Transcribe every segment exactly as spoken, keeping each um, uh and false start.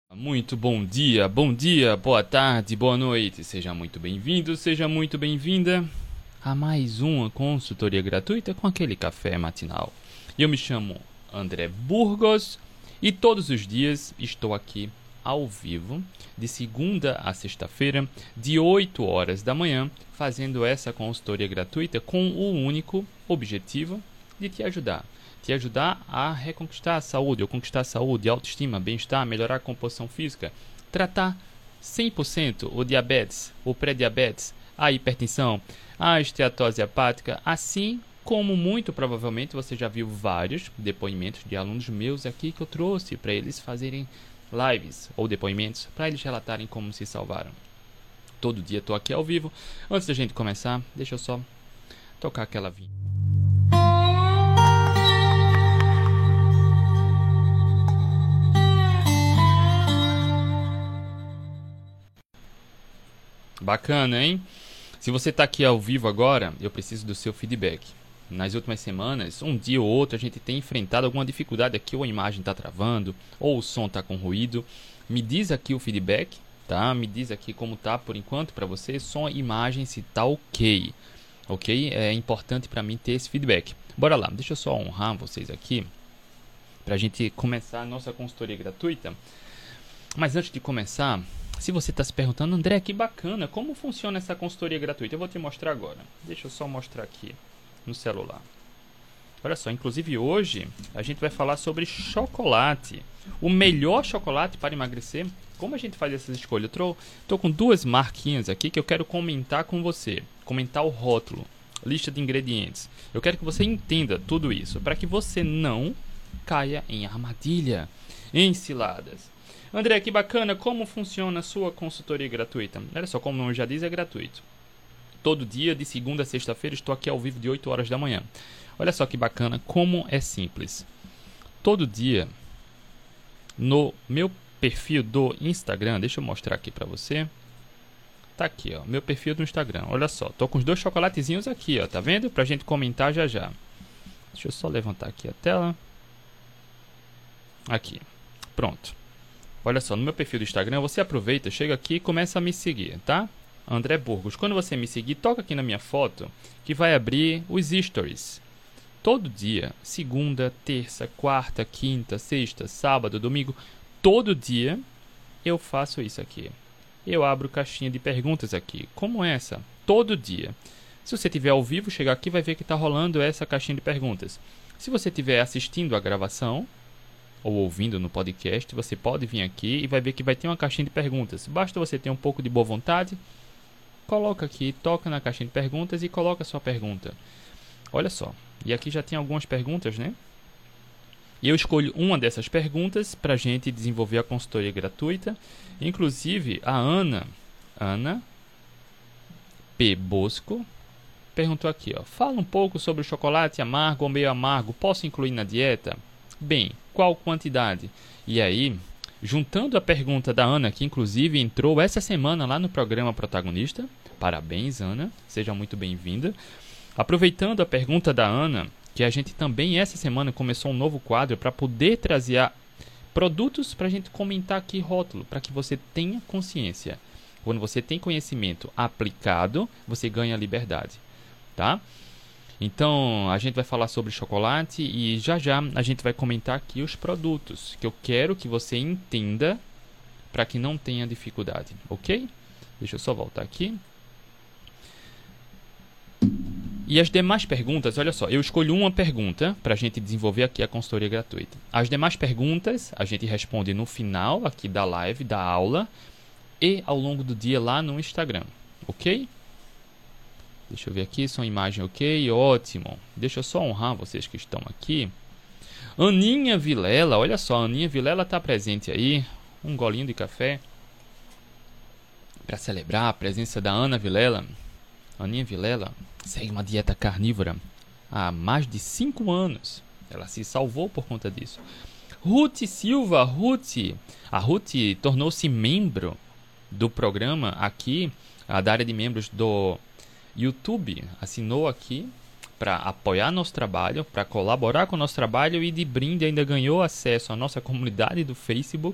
Muito bom dia, bom dia, boa tarde, boa noite. Seja muito bem-vindo, seja muito bem-vinda a mais uma consultoria gratuita com aquele café matinal. Eu me chamo André Burgos e todos os dias estou aqui ao vivo, de segunda a sexta-feira, de oito horas da manhã, fazendo essa consultoria gratuita com o único objetivo de te ajudar. Te ajudar a reconquistar a saúde, ou conquistar a saúde, autoestima, bem-estar, melhorar a composição física, tratar cem por cento o diabetes, o pré-diabetes, a hipertensão, a esteatose hepática, assim como muito provavelmente você já viu vários depoimentos de alunos meus aqui que eu trouxe para eles fazerem lives ou depoimentos, para eles relatarem como se salvaram. Todo dia estou aqui ao vivo. Antes da gente começar, deixa eu só tocar aquela vinheta. Bacana, hein? Se você está aqui ao vivo agora, eu preciso do seu feedback. Nas últimas semanas, um dia ou outro, a gente tem enfrentado alguma dificuldade aqui, ou a imagem está travando, ou o som está com ruído. Me diz aqui o feedback, tá? Me diz aqui como tá por enquanto para você, som e imagem, se tá ok. Ok? É importante para mim ter esse feedback. Bora lá, deixa eu só honrar vocês aqui, para a gente começar a nossa consultoria gratuita. Mas antes de começar, se você está se perguntando, André, que bacana, como funciona essa consultoria gratuita? Eu vou te mostrar agora. Deixa eu só mostrar aqui no celular. Olha só, inclusive hoje a gente vai falar sobre chocolate. O melhor chocolate para emagrecer. Como a gente faz essas escolhas? Eu estou com duas marquinhas aqui que eu quero comentar com você. Comentar o rótulo, lista de ingredientes. Eu quero que você entenda tudo isso, para que você não caia em armadilha, em ciladas. André, que bacana, como funciona a sua consultoria gratuita? Olha só, como o nome já diz, é gratuito. Todo dia, de segunda a sexta-feira, estou aqui ao vivo de oito horas da manhã. Olha só que bacana, como é simples. Todo dia, no meu perfil do Instagram, deixa eu mostrar aqui para você. Tá aqui, ó, meu perfil do Instagram. Olha só, tô com os dois chocolatezinhos aqui, ó, tá vendo? Pra gente comentar já já. Deixa eu só levantar aqui a tela. Aqui, pronto. Olha só, no meu perfil do Instagram, você aproveita, chega aqui e começa a me seguir, tá? André Burgos. Quando você me seguir, toca aqui na minha foto, que vai abrir os stories. Todo dia, segunda, terça, quarta, quinta, sexta, sábado, domingo, todo dia eu faço isso aqui. Eu abro caixinha de perguntas aqui, como essa, todo dia. Se você estiver ao vivo, chegar aqui, vai ver que está rolando essa caixinha de perguntas. Se você estiver assistindo a gravação, ou ouvindo no podcast, você pode vir aqui e vai ver que vai ter uma caixinha de perguntas. Basta você ter um pouco de boa vontade, coloca aqui, toca na caixinha de perguntas e coloca a sua pergunta. Olha só, e aqui já tem algumas perguntas, né? E eu escolho uma dessas perguntas para a gente desenvolver a consultoria gratuita. Inclusive, a Ana, Ana P. Bosco, perguntou aqui, ó, fala um pouco sobre o chocolate amargo ou meio amargo, posso incluir na dieta? Bem, qual quantidade? E aí, juntando a pergunta da Ana, que inclusive entrou essa semana lá no programa Protagonista, parabéns, Ana, seja muito bem-vinda. Aproveitando a pergunta da Ana, que a gente também essa semana começou um novo quadro para poder trazer produtos para a gente comentar aqui rótulo, para que você tenha consciência. Quando você tem conhecimento aplicado, você ganha liberdade, tá? Então, a gente vai falar sobre chocolate e já já a gente vai comentar aqui os produtos que eu quero que você entenda para que não tenha dificuldade, ok? Deixa eu só voltar aqui. E as demais perguntas, olha só, eu escolho uma pergunta para a gente desenvolver aqui a consultoria gratuita. As demais perguntas a gente responde no final aqui da live, da aula e ao longo do dia lá no Instagram, ok? Deixa eu ver aqui, som e imagem ok, ótimo. Deixa eu só honrar vocês que estão aqui. Aninha Vilela, olha só, Aninha Vilela está presente aí. Um golinho de café para celebrar a presença da Ana Vilela. Aninha Vilela segue uma dieta carnívora há mais de cinco anos. Ela se salvou por conta disso. Ruth Silva, Ruth. A Ruth tornou-se membro do programa aqui, da área de membros do YouTube, assinou aqui para apoiar nosso trabalho, para colaborar com o nosso trabalho e de brinde ainda ganhou acesso à nossa comunidade do Facebook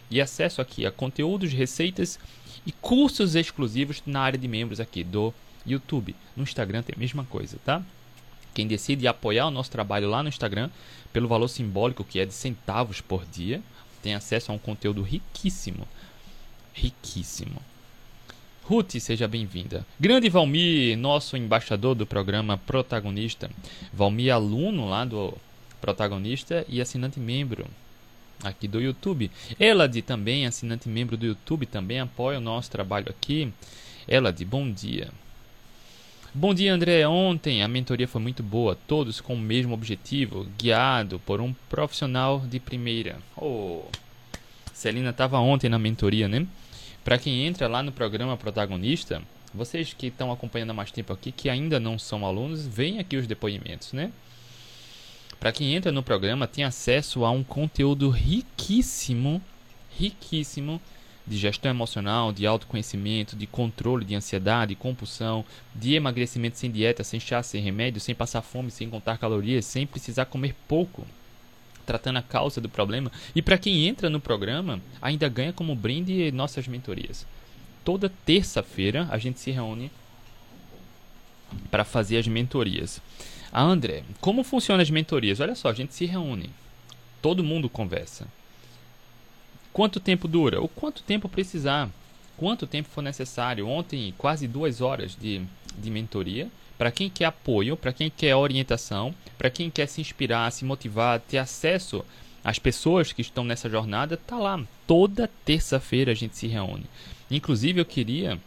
e acesso aqui a conteúdos, receitas e cursos exclusivos na área de membros aqui do YouTube. No Instagram tem a mesma coisa, tá? Quem decide apoiar o nosso trabalho lá no Instagram, pelo valor simbólico que é de centavos por dia, tem acesso a um conteúdo riquíssimo. Riquíssimo. Ruth, seja bem-vinda. Grande Valmir, nosso embaixador do programa Protagonista. Valmir, aluno lá do Protagonista e assinante membro aqui do YouTube. Elad, também assinante membro do YouTube, também apoia o nosso trabalho aqui. Elad, bom dia. Bom dia, André. Ontem a mentoria foi muito boa, todos com o mesmo objetivo, guiado por um profissional de primeira. Oh, Celina estava ontem na mentoria, né? Para quem entra lá no programa Protagonista, vocês que estão acompanhando há mais tempo aqui, que ainda não são alunos, veem aqui os depoimentos, né? Para quem entra no programa, tem acesso a um conteúdo riquíssimo, riquíssimo, de gestão emocional, de autoconhecimento, de controle de ansiedade, compulsão, de emagrecimento sem dieta, sem chá, sem remédio, sem passar fome, sem contar calorias, sem precisar comer pouco, tratando a causa do problema. E para quem entra no programa, ainda ganha como brinde nossas mentorias. Toda terça-feira a gente se reúne para fazer as mentorias. Ah, André, como funcionam as mentorias? Olha só, a gente se reúne, todo mundo conversa. Quanto tempo dura? O quanto tempo precisar, quanto tempo for necessário. Ontem, quase duas horas de, de mentoria. Para quem quer apoio, para quem quer orientação, para quem quer se inspirar, se motivar, ter acesso às pessoas que estão nessa jornada, tá lá. Toda terça-feira a gente se reúne. Inclusive, eu queria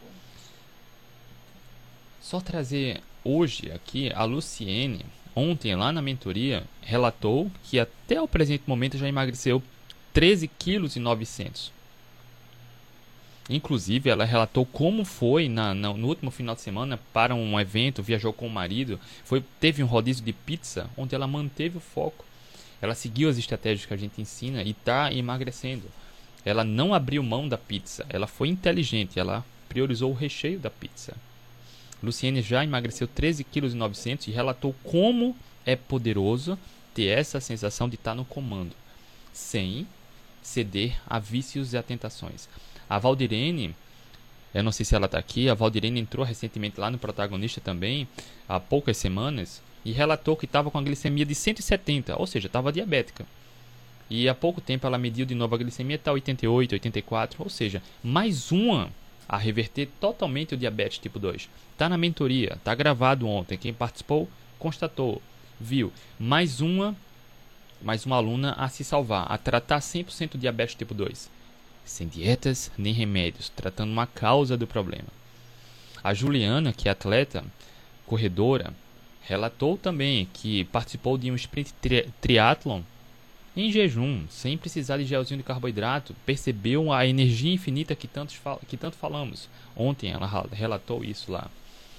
só trazer hoje aqui a Luciene. Ontem, lá na mentoria, relatou que até o presente momento já emagreceu treze quilos e novecentos. Inclusive, ela relatou como foi na, na, no último final de semana para um evento, viajou com o marido, foi, teve um rodízio de pizza, onde ela manteve o foco. Ela seguiu as estratégias que a gente ensina e está emagrecendo. Ela não abriu mão da pizza, ela foi inteligente, ela priorizou o recheio da pizza. Luciene já emagreceu treze quilos e novecentos e relatou como é poderoso ter essa sensação de estar no comando, sem ceder a vícios e a tentações. A Valdirene, eu não sei se ela está aqui, a Valdirene entrou recentemente lá no Protagonista também, há poucas semanas, e relatou que estava com a glicemia de cento e setenta, ou seja, estava diabética. E há pouco tempo ela mediu de novo a glicemia, está oitenta e oito, oitenta e quatro, ou seja, mais uma a reverter totalmente o diabetes tipo dois. Está na mentoria, está gravado ontem, quem participou constatou, viu. Mais uma mais uma aluna a se salvar, a tratar cem por cento diabetes tipo dois. Sem dietas nem remédios, tratando uma causa do problema. A Juliana, que é atleta, corredora, relatou também que participou de um sprint tri triatlon em jejum, sem precisar de gelzinho de carboidrato, percebeu a energia infinita que, tantos fal que tanto falamos. Ontem ela relatou isso lá.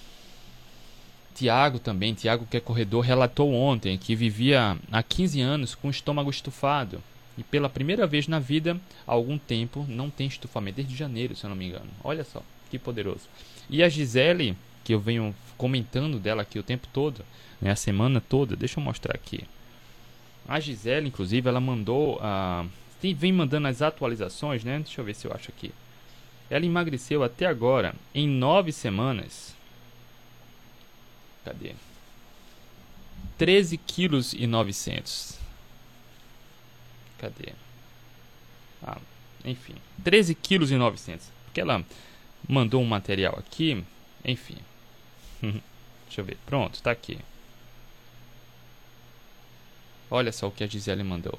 Tiago também, Tiago que é corredor, relatou ontem que vivia há quinze anos com o estômago estufado. E pela primeira vez na vida, há algum tempo, não tem estufamento, desde janeiro, se eu não me engano. Olha só, que poderoso. E a Gisele, que eu venho comentando dela aqui o tempo todo, né, a semana toda, deixa eu mostrar aqui. A Gisele, inclusive, ela mandou, uh, tem, vem mandando as atualizações, né? Deixa eu ver se eu acho aqui. Ela emagreceu até agora, em nove semanas. Cadê? treze quilos e novecentos. Cadê? Ah, enfim, treze quilos e novecentos. Porque ela mandou um material aqui, enfim. Deixa eu ver. Pronto, tá aqui. Olha só o que a Gisele mandou.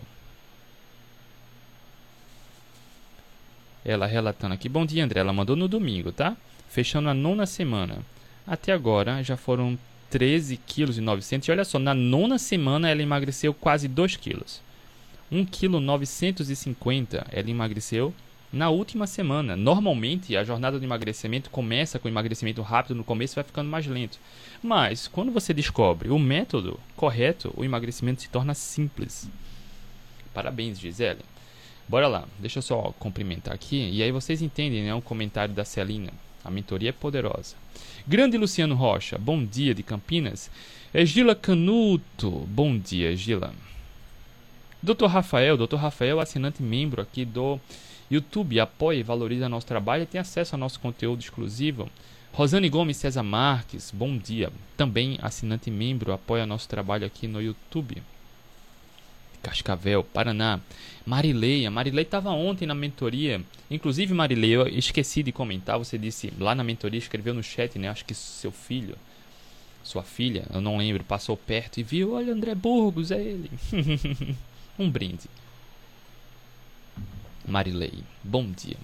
Ela relatando aqui. Bom dia, André. Ela mandou no domingo, tá? Fechando a nona semana. Até agora já foram treze quilos e novecentos. E olha só, na nona semana ela emagreceu quase dois quilos. um vírgula novecentos e cinquenta quilos ela emagreceu na última semana. Normalmente a jornada de emagrecimento começa com emagrecimento rápido no começo e vai ficando mais lento. Mas quando você descobre o método correto, o emagrecimento se torna simples. Parabéns, Gisele. Bora lá, deixa eu só cumprimentar aqui. E aí vocês entendem, né, o comentário da Celina. A mentoria é poderosa. Grande Luciano Rocha, bom dia de Campinas. É Gila Canuto, bom dia, Gila. doutor Rafael, doutor Rafael, assinante membro aqui do YouTube apoia e valoriza nosso trabalho e tem acesso ao nosso conteúdo exclusivo. Rosane Gomes César Marques, bom dia. Também assinante e membro, apoia nosso trabalho aqui no YouTube. Cascavel, Paraná. Marileia, Marilei estava ontem na mentoria. Inclusive, Marilei, eu esqueci de comentar. Você disse lá na mentoria, escreveu no chat, né? Acho que seu filho, sua filha, eu não lembro, passou perto e viu. Olha, André Burgos, é ele. Um brinde. Marilei, bom dia.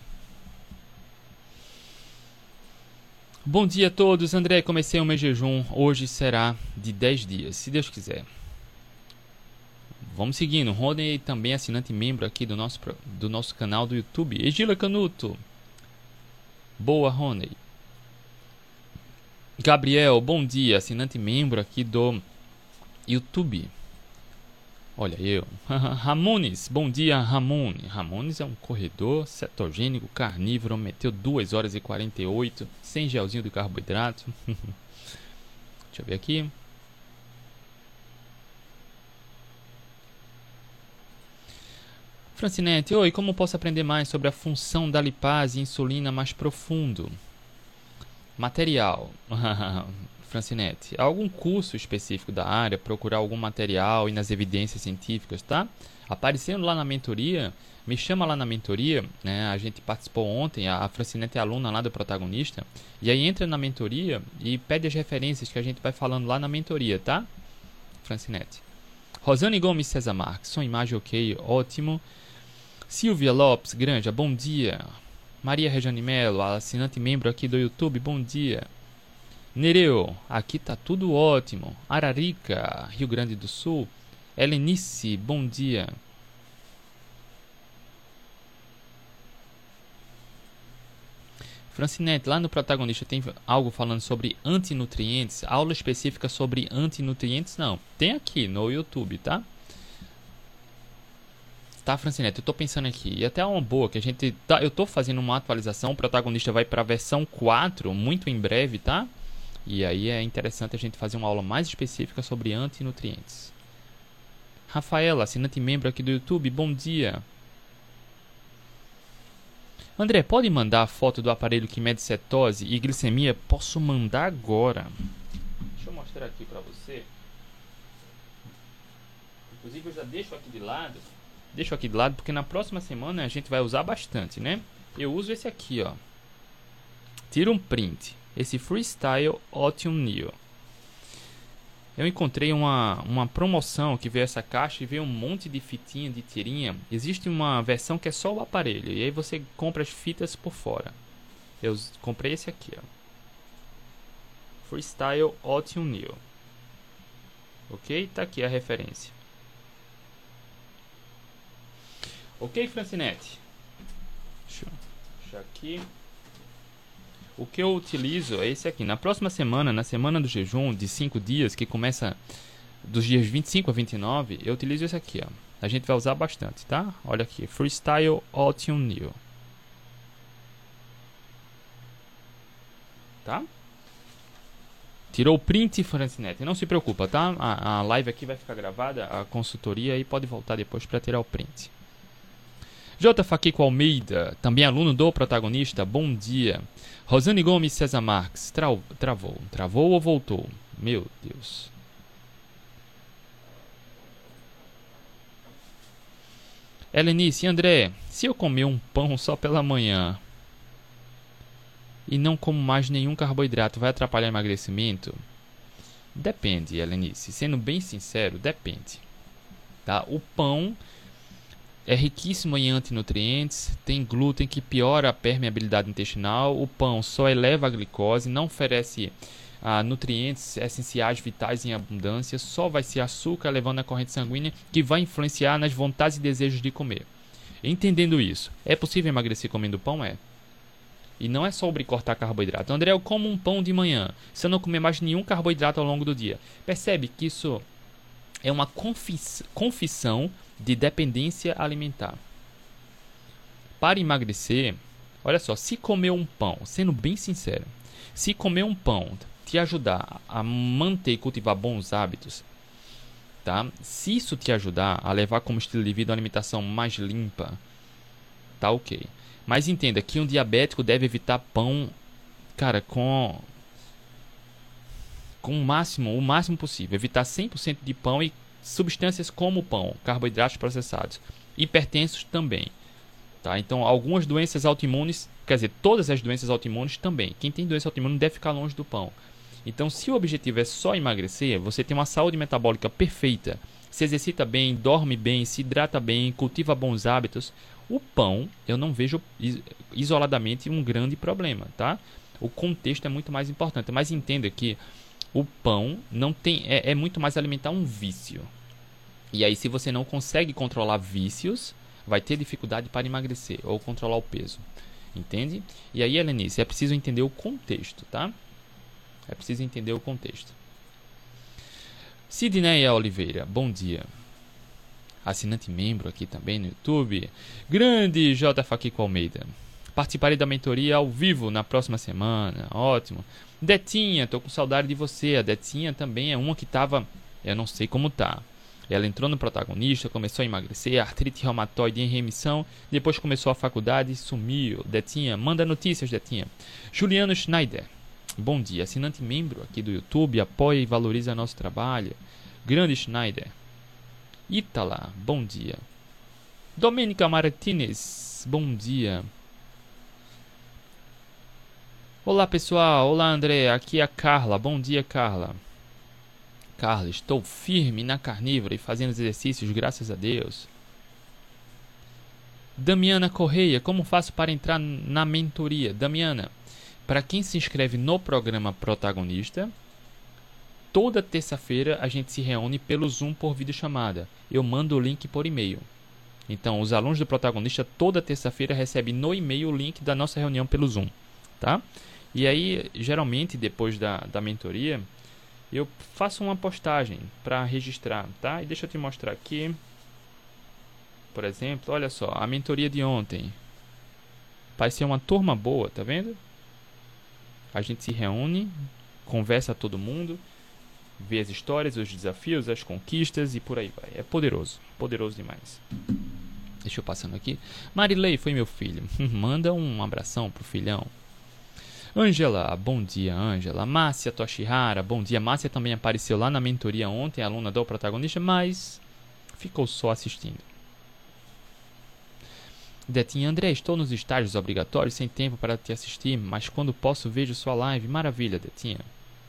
Bom dia a todos, André, comecei o meu jejum, hoje será de dez dias, se Deus quiser. Vamos seguindo, Rodney também assinante e membro aqui do nosso, do nosso canal do YouTube. Egila Canuto, boa Rodney. Gabriel, bom dia, assinante e membro aqui do YouTube. Olha eu. Ramones, bom dia Ramon. Ramones é um corredor cetogênico carnívoro, meteu duas horas e quarenta e oito, sem gelzinho de carboidrato. Deixa eu ver aqui. Francinete, oi, como posso aprender mais sobre a função da lipase e insulina mais profundo? Material. Francinete, algum curso específico da área, procurar algum material e nas evidências científicas, tá? Aparecendo lá na mentoria, me chama lá na mentoria, né? A gente participou ontem, a Francinete é aluna lá do protagonista, e aí entra na mentoria e pede as referências que a gente vai falando lá na mentoria, tá? Francinete. Rosane Gomes César Marques, som imagem ok, ótimo. Silvia Lopes Granja, bom dia. Maria Rejane Melo, assinante membro aqui do YouTube, bom dia. Nereu, aqui tá tudo ótimo. Ararica, Rio Grande do Sul. Helenice, bom dia. Francinete, lá no protagonista tem algo falando sobre antinutrientes, aula específica sobre antinutrientes? Não, tem aqui no YouTube, tá? Tá, Francinete, eu tô pensando aqui, e até uma boa, que a gente tá, eu tô fazendo uma atualização, o protagonista vai para a versão quatro, muito em breve, tá? E aí é interessante a gente fazer uma aula mais específica sobre antinutrientes. Rafaela, assinante membro aqui do YouTube, bom dia. André, pode mandar a foto do aparelho que mede cetose e glicemia? Posso mandar agora. Deixa eu mostrar aqui para você. Inclusive eu já deixo aqui de lado. Deixo aqui de lado porque na próxima semana a gente vai usar bastante, né? Eu uso esse aqui, ó. Tira um print. Esse Freestyle Otium Neo. Eu encontrei uma, uma promoção que veio essa caixa e veio um monte de fitinha, de tirinha. Existe uma versão que é só o aparelho. E aí você compra as fitas por fora. Eu comprei esse aqui, ó. Freestyle Otium Neo. Ok? Tá aqui a referência. Ok, Francinete? Deixa eu deixar aqui. O que eu utilizo é esse aqui. Na próxima semana, na semana do jejum de cinco dias, que começa dos dias vinte e cinco a vinte e nove, eu utilizo esse aqui, ó. A gente vai usar bastante, tá? Olha aqui, Freestyle Otium Neo. Tá? Tirou o print, Francinete. Não se preocupa, tá? A, a live aqui vai ficar gravada, a consultoria, e pode voltar depois para tirar o print. J. Faquico Almeida, também aluno do protagonista, bom dia. Rosane Gomes César Marques, tra travou. Travou ou voltou? Meu Deus. Helenice, André, se eu comer um pão só pela manhã e não como mais nenhum carboidrato, vai atrapalhar o emagrecimento? Depende, Helenice. Sendo bem sincero, depende. Tá? O pão é riquíssimo em antinutrientes, tem glúten que piora a permeabilidade intestinal, o pão só eleva a glicose, não oferece ah, nutrientes essenciais vitais em abundância, só vai ser açúcar levando a corrente sanguínea que vai influenciar nas vontades e desejos de comer. Entendendo isso, é possível emagrecer comendo pão? É. E não é sobre cortar carboidrato. André, eu como um pão de manhã, se eu não comer mais nenhum carboidrato ao longo do dia. Percebe que isso é uma confis confissão de dependência alimentar. Para emagrecer, olha só, se comer um pão, sendo bem sincero, se comer um pão te ajudar a manter e cultivar bons hábitos, tá? Se isso te ajudar a levar como estilo de vida uma alimentação mais limpa, tá ok. Mas entenda que um diabético deve evitar pão, cara, com, com o máximo, o máximo possível. Evitar cem por cento de pão e substâncias como pão, carboidratos processados. Hipertensos também. Tá? Então, algumas doenças autoimunes, quer dizer, todas as doenças autoimunes também. Quem tem doença autoimune deve ficar longe do pão. Então, se o objetivo é só emagrecer, você tem uma saúde metabólica perfeita, se exercita bem, dorme bem, se hidrata bem, cultiva bons hábitos, o pão, eu não vejo isoladamente um grande problema, tá? O contexto é muito mais importante, mas entenda que o pão não tem, é, é muito mais alimentar um vício. E aí, se você não consegue controlar vícios, vai ter dificuldade para emagrecer ou controlar o peso, entende? E aí, Helenice, é preciso entender o contexto, tá? É preciso entender o contexto. Sidneia Oliveira, bom dia. Assinante membro aqui também no YouTube. Grande J. Faquico Almeida. Participarei da mentoria ao vivo na próxima semana. Ótimo. Detinha, tô com saudade de você. A Detinha também é uma que tava... Eu não sei como tá. Ela entrou no protagonista, começou a emagrecer, artrite reumatoide em remissão, depois começou a faculdade e sumiu. Detinha, manda notícias, Detinha. Juliano Schneider. Bom dia, assinante membro aqui do YouTube, apoia e valoriza nosso trabalho. Grande Schneider. Ítala, bom dia. Domênica Martinez, bom dia. Olá pessoal, olá André, aqui é a Carla, bom dia Carla. Carla, estou firme na carnívora e fazendo exercícios, graças a Deus. Damiana Correia, como faço para entrar na mentoria? Damiana, para quem se inscreve no programa Protagonista, toda terça-feira a gente se reúne pelo Zoom por videochamada. Eu mando o link por e-mail. Então, os alunos do Protagonista toda terça-feira recebem no e-mail o link da nossa reunião pelo Zoom, tá? E aí, geralmente, depois da, da mentoria, eu faço uma postagem para registrar, tá? E deixa eu te mostrar aqui. Por exemplo, olha só, a mentoria de ontem. Parecia uma turma boa, tá vendo? A gente se reúne, conversa todo mundo, vê as histórias, os desafios, as conquistas e por aí vai. É poderoso, poderoso demais. Deixa eu passando aqui. Marilei foi meu filho. Manda um abração pro filhão. Ângela, bom dia, Ângela. Márcia Toshihara, bom dia. Márcia também apareceu lá na mentoria ontem, aluna do Protagonista, mas ficou só assistindo. Detinha, André, estou nos estágios obrigatórios, sem tempo para te assistir, mas quando posso vejo sua live. Maravilha, Detinha.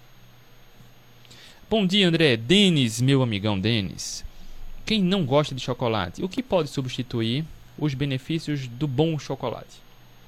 Bom dia, André. Denis, meu amigão Denis. Quem não gosta de chocolate, o que pode substituir os benefícios do bom chocolate?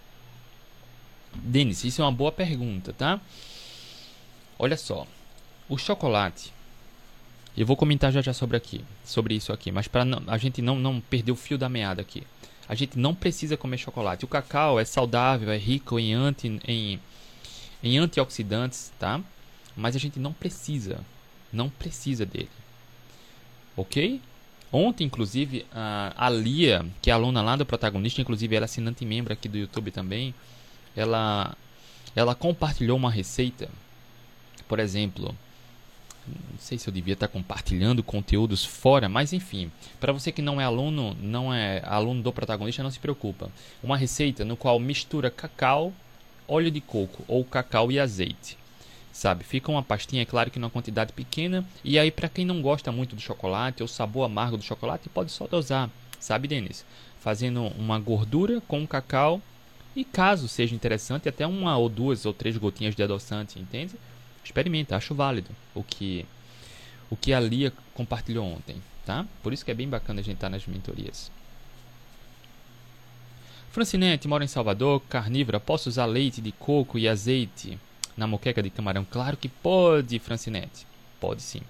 Denis, isso é uma boa pergunta, tá? Olha só, o chocolate, eu vou comentar já já sobre aqui, sobre isso aqui, mas para a gente não, não perder o fio da meada aqui. A gente não precisa comer chocolate. O cacau é saudável, é rico em, anti, em, em antioxidantes, tá? Mas a gente não precisa, não precisa dele, ok? Ontem, inclusive, a, a Lia, que é aluna lá do Protagonista, inclusive ela é assinante membro aqui do YouTube também, ela, ela compartilhou uma receita, por exemplo, não sei se eu devia estar compartilhando conteúdos fora, mas enfim, para você que não é aluno, não é aluno do Protagonista, não se preocupa. Uma receita no qual mistura cacau, óleo de coco ou cacau e azeite, sabe? Fica uma pastinha, é claro que numa quantidade pequena, e aí para quem não gosta muito do chocolate ou sabor amargo do chocolate, pode só dosar, sabe, Denis? Fazendo uma gordura com cacau e, caso seja interessante, até uma ou duas ou três gotinhas de adoçante, entende? Experimenta, acho válido o que, o que a Lia compartilhou ontem, tá? Por isso que é bem bacana a gente estar nas mentorias. Francinete, mora em Salvador, carnívora, posso usar leite de coco e azeite na moqueca de camarão? Claro que pode, Francinete, pode sim.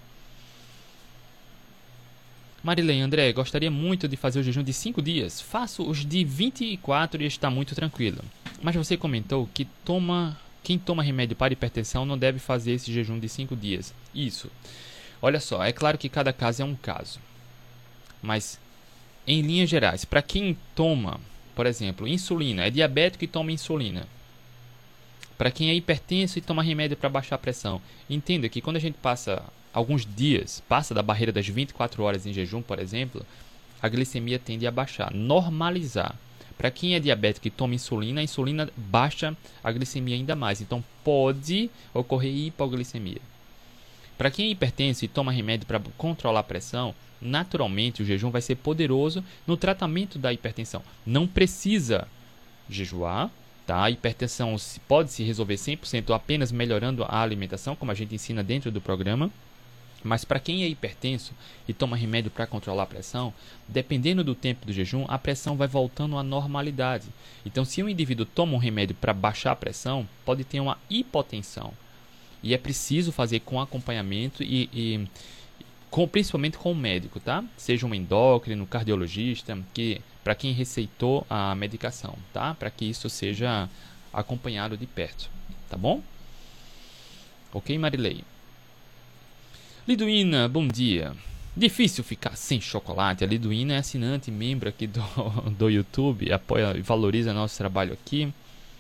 Marilene, André, gostaria muito de fazer o jejum de cinco dias. Faço os de vinte e quatro e está muito tranquilo. Mas você comentou que toma... Quem toma remédio para hipertensão não deve fazer esse jejum de cinco dias. Isso. Olha só, é claro que cada caso é um caso. Mas, em linhas gerais, para quem toma, por exemplo, insulina, é diabético e toma insulina. Para quem é hipertenso e toma remédio para baixar a pressão. Entenda que quando a gente passa alguns dias, passa da barreira das vinte e quatro horas em jejum, por exemplo, a glicemia tende a baixar, normalizar. Para quem é diabético e toma insulina, a insulina baixa a glicemia ainda mais. Então, pode ocorrer hipoglicemia. Para quem é hipertenso e toma remédio para controlar a pressão, naturalmente o jejum vai ser poderoso no tratamento da hipertensão. Não precisa jejuar, tá? A hipertensão pode se resolver cem por cento apenas melhorando a alimentação, como a gente ensina dentro do programa. Mas para quem é hipertenso e toma remédio para controlar a pressão, dependendo do tempo do jejum, a pressão vai voltando à normalidade. Então, se um indivíduo toma um remédio para baixar a pressão, pode ter uma hipotensão. E é preciso fazer com acompanhamento e, e com, principalmente com o médico, tá? Seja um endócrino, cardiologista, que para quem receitou a medicação, tá? Para que isso seja acompanhado de perto, tá bom? Ok, Marilei? Liduína, bom dia. Difícil ficar sem chocolate. A Liduína é assinante e membro aqui do, do YouTube, apoia e valoriza nosso trabalho aqui.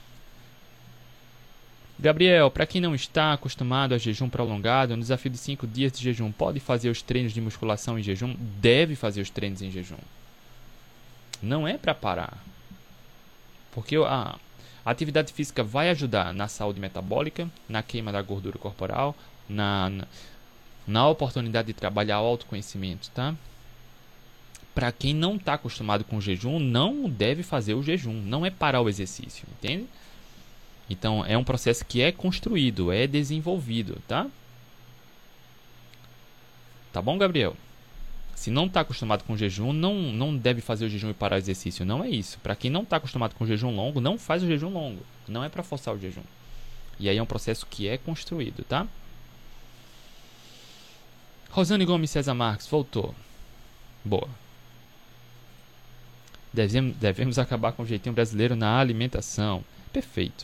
Gabriel, para quem não está acostumado a jejum prolongado, no desafio de cinco dias de jejum, pode fazer os treinos de musculação em jejum? Deve fazer os treinos em jejum. Não é para parar. Porque a, a atividade física vai ajudar na saúde metabólica, na queima da gordura corporal, na... na na oportunidade de trabalhar o autoconhecimento, tá? Para quem não está acostumado com o jejum, não deve fazer o jejum, não é parar o exercício, entende? Então, é um processo que é construído, é desenvolvido, tá? Tá bom, Gabriel? Se não está acostumado com o jejum, não, não deve fazer o jejum e parar o exercício, não é isso. Para quem não está acostumado com o jejum longo, não faz o jejum longo, não é para forçar o jejum. E aí é um processo que é construído, tá? Rosane Gomes César Marques, voltou. Boa. Devemos, devemos acabar com o jeitinho brasileiro na alimentação. Perfeito.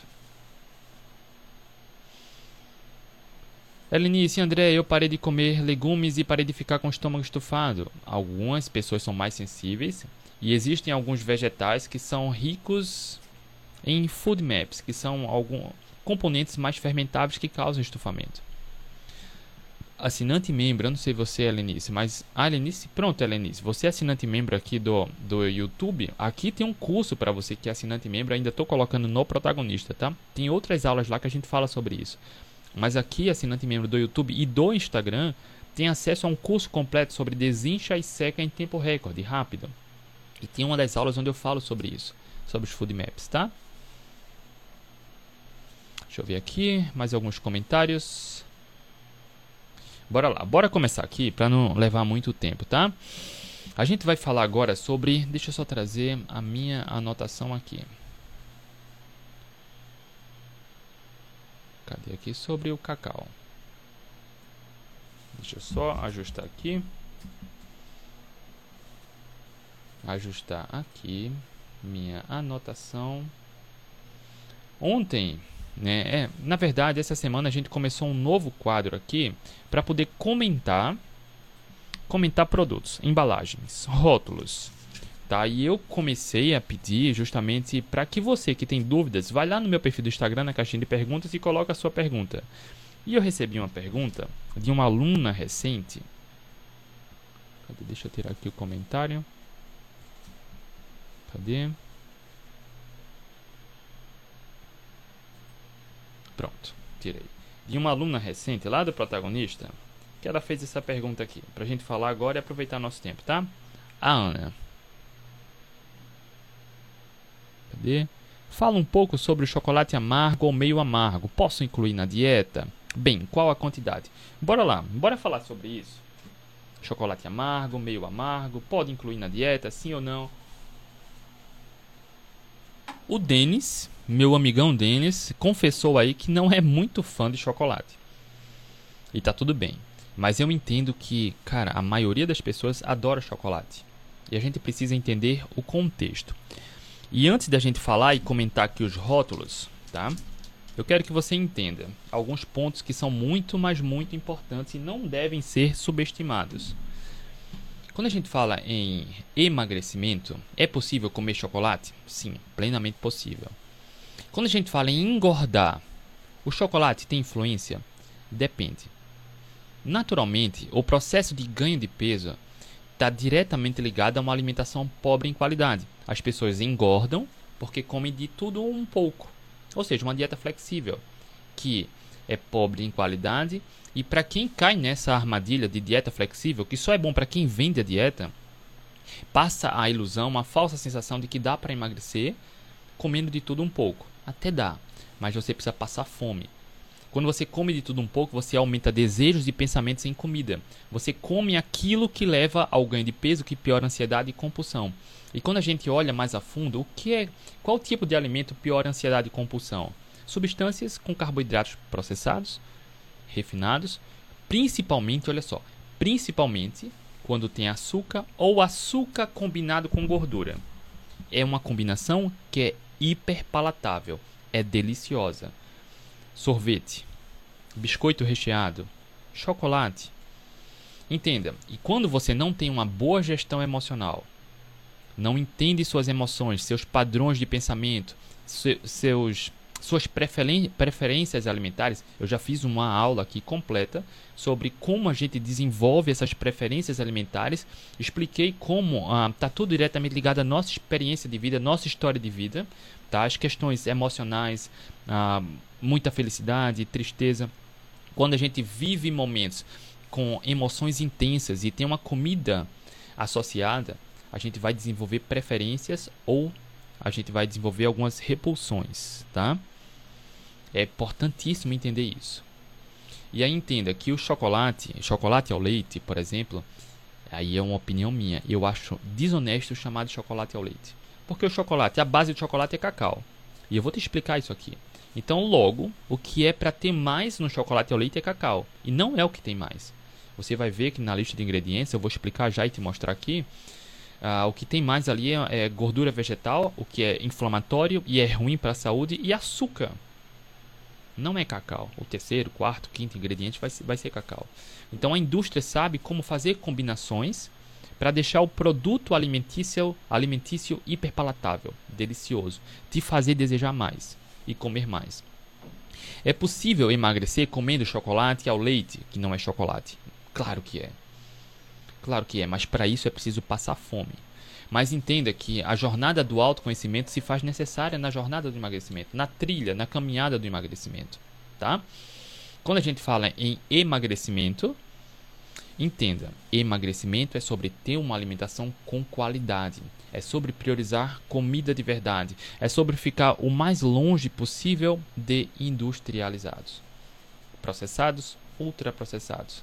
Elenice, André, eu parei de comer legumes e parei de ficar com o estômago estufado. Algumas pessoas são mais sensíveis e existem alguns vegetais que são ricos em food maps, que são alguns componentes mais fermentáveis que causam estufamento. Assinante membro, eu não sei você, Helenice, mas a Helenice, pronto, Helenice, você é assinante membro aqui do, do YouTube, aqui tem um curso para você que é assinante membro, ainda estou colocando no protagonista, tá? Tem outras aulas lá que a gente fala sobre isso, mas aqui, assinante membro do YouTube e do Instagram, tem acesso a um curso completo sobre desincha e seca em tempo recorde, rápido, e tem uma das aulas onde eu falo sobre isso, sobre os food maps, tá? Deixa eu ver aqui, mais alguns comentários. Bora lá, bora começar aqui para não levar muito tempo, tá? A gente vai falar agora sobre... Deixa eu só trazer a minha anotação aqui. Cadê aqui? Sobre o cacau. Deixa eu só ajustar aqui. Ajustar aqui minha anotação. Ontem... Né? É, na verdade, essa semana a gente começou um novo quadro aqui para poder comentar comentar produtos, embalagens, rótulos, tá? E eu comecei a pedir justamente para que você que tem dúvidas, vai lá no meu perfil do Instagram, na caixinha de perguntas e coloca a sua pergunta. E eu recebi uma pergunta de uma aluna recente. Cadê? Deixa eu tirar aqui o comentário. Cadê? Pronto, tirei. De uma aluna recente lá do protagonista, que ela fez essa pergunta aqui, pra gente falar agora e aproveitar nosso tempo, tá? A Ana. Cadê? Fala um pouco sobre o chocolate amargo ou meio amargo. Posso incluir na dieta? Bem, qual a quantidade? Bora lá, bora falar sobre isso. Chocolate amargo, meio amargo, pode incluir na dieta, sim ou não? O Denis, meu amigão Denis, confessou aí que não é muito fã de chocolate. E tá tudo bem. Mas eu entendo que, cara, a maioria das pessoas adora chocolate. E a gente precisa entender o contexto. E antes da gente falar e comentar aqui os rótulos, tá? Eu quero que você entenda alguns pontos que são muito, mas muito importantes e não devem ser subestimados. Quando a gente fala em emagrecimento, é possível comer chocolate? Sim, plenamente possível. Quando a gente fala em engordar, o chocolate tem influência? Depende. Naturalmente, o processo de ganho de peso está diretamente ligada a uma alimentação pobre em qualidade. As pessoas engordam porque comem de tudo um pouco. Ou seja, uma dieta flexível, que é pobre em qualidade. E para quem cai nessa armadilha de dieta flexível, que só é bom para quem vende a dieta, passa a ilusão, uma falsa sensação de que dá para emagrecer comendo de tudo um pouco. Até dá, mas você precisa passar fome. Quando você come de tudo um pouco, você aumenta desejos e pensamentos em comida. Você come aquilo que leva ao ganho de peso, que piora a ansiedade e compulsão. E quando a gente olha mais a fundo, o que é, qual tipo de alimento piora a ansiedade e compulsão? Substâncias com carboidratos processados, refinados, principalmente, olha só, principalmente quando tem açúcar ou açúcar combinado com gordura. É uma combinação que é hiperpalatável, é deliciosa. Sorvete, biscoito recheado, chocolate. Entenda, e quando você não tem uma boa gestão emocional, não entende suas emoções, seus padrões de pensamento, se, seus, suas preferen- preferências alimentares, eu já fiz uma aula aqui completa sobre como a gente desenvolve essas preferências alimentares, expliquei como está ah, tudo diretamente ligado à nossa experiência de vida, nossa história de vida, tá? As questões emocionais, ah, muita felicidade, tristeza. Quando a gente vive momentos com emoções intensas e tem uma comida associada, a gente vai desenvolver preferências ou a gente vai desenvolver algumas repulsões, tá? É importantíssimo entender isso. E aí entenda que o chocolate, chocolate ao leite, por exemplo, aí é uma opinião minha, eu acho desonesto chamar de chocolate ao leite. Porque o chocolate, a base do chocolate é cacau. E eu vou te explicar isso aqui. Então, logo, o que é para ter mais no chocolate ao leite é cacau. E não é o que tem mais. Você vai ver que na lista de ingredientes, eu vou explicar já e te mostrar aqui, uh, o que tem mais ali é, é gordura vegetal, o que é inflamatório e é ruim para a saúde, e açúcar. Não é cacau. O terceiro, quarto, quinto ingrediente vai ser, vai ser cacau. Então, a indústria sabe como fazer combinações para deixar o produto alimentício, alimentício hiperpalatável, delicioso, te fazer desejar mais e comer mais. É possível emagrecer comendo chocolate ao leite, que não é chocolate? Claro que é. Claro que é, mas para isso é preciso passar fome. Mas entenda que a jornada do autoconhecimento se faz necessária na jornada do emagrecimento, na trilha, na caminhada do emagrecimento, tá? Quando a gente fala em emagrecimento, entenda, emagrecimento é sobre ter uma alimentação com qualidade. É sobre priorizar comida de verdade. É sobre ficar o mais longe possível de industrializados. Processados, ultraprocessados.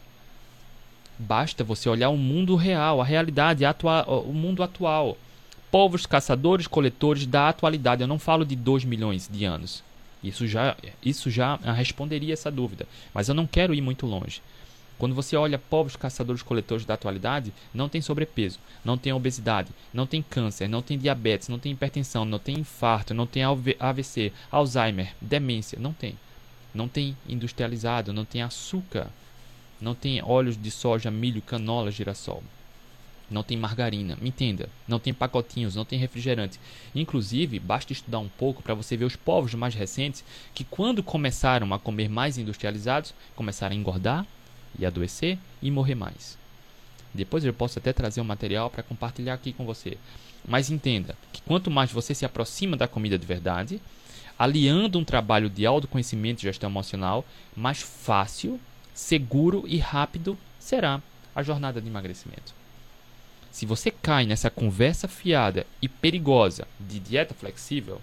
Basta você olhar o mundo real, a realidade, a atua- o mundo atual. Povos caçadores, coletores da atualidade. Eu não falo de dois milhões de anos. Isso já, isso já responderia essa dúvida. Mas eu não quero ir muito longe. Quando você olha povos caçadores-coletores da atualidade, não tem sobrepeso, não tem obesidade, não tem câncer, não tem diabetes, não tem hipertensão, não tem infarto, não tem A V C, Alzheimer, demência, não tem. Não tem industrializado, não tem açúcar, não tem óleos de soja, milho, canola, girassol. Não tem margarina, me entenda. Não tem pacotinhos, não tem refrigerante. Inclusive, basta estudar um pouco para você ver os povos mais recentes que quando começaram a comer mais industrializados, começaram a engordar, e adoecer e morrer mais. Depois eu posso até trazer um material para compartilhar aqui com você. Mas entenda que quanto mais você se aproxima da comida de verdade, aliando um trabalho de autoconhecimento e gestão emocional, mais fácil, seguro e rápido será a jornada de emagrecimento. Se você cai nessa conversa fiada e perigosa de dieta flexível,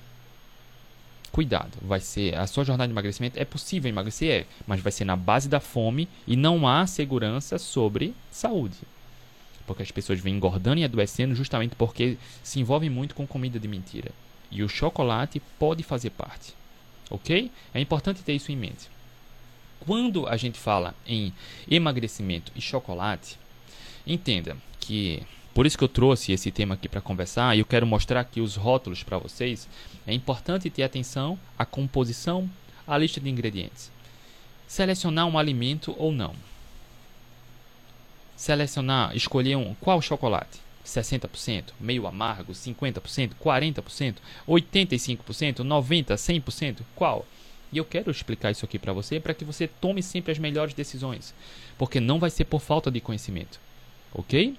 cuidado, vai ser a sua jornada de emagrecimento. É possível emagrecer, é, mas vai ser na base da fome e não há segurança sobre saúde. Porque as pessoas vêm engordando e adoecendo justamente porque se envolvem muito com comida de mentira. E o chocolate pode fazer parte. Ok? É importante ter isso em mente. Quando a gente fala em emagrecimento e chocolate, entenda que, por isso que eu trouxe esse tema aqui para conversar, e eu quero mostrar aqui os rótulos para vocês. É importante ter atenção à composição, à lista de ingredientes. Selecionar um alimento ou não. Selecionar, escolher um, qual chocolate? sessenta por cento, meio amargo, cinquenta por cento, quarenta por cento, oitenta e cinco por cento, noventa por cento, cem por cento, qual? E eu quero explicar isso aqui para você, para que você tome sempre as melhores decisões. Porque não vai ser por falta de conhecimento. Ok?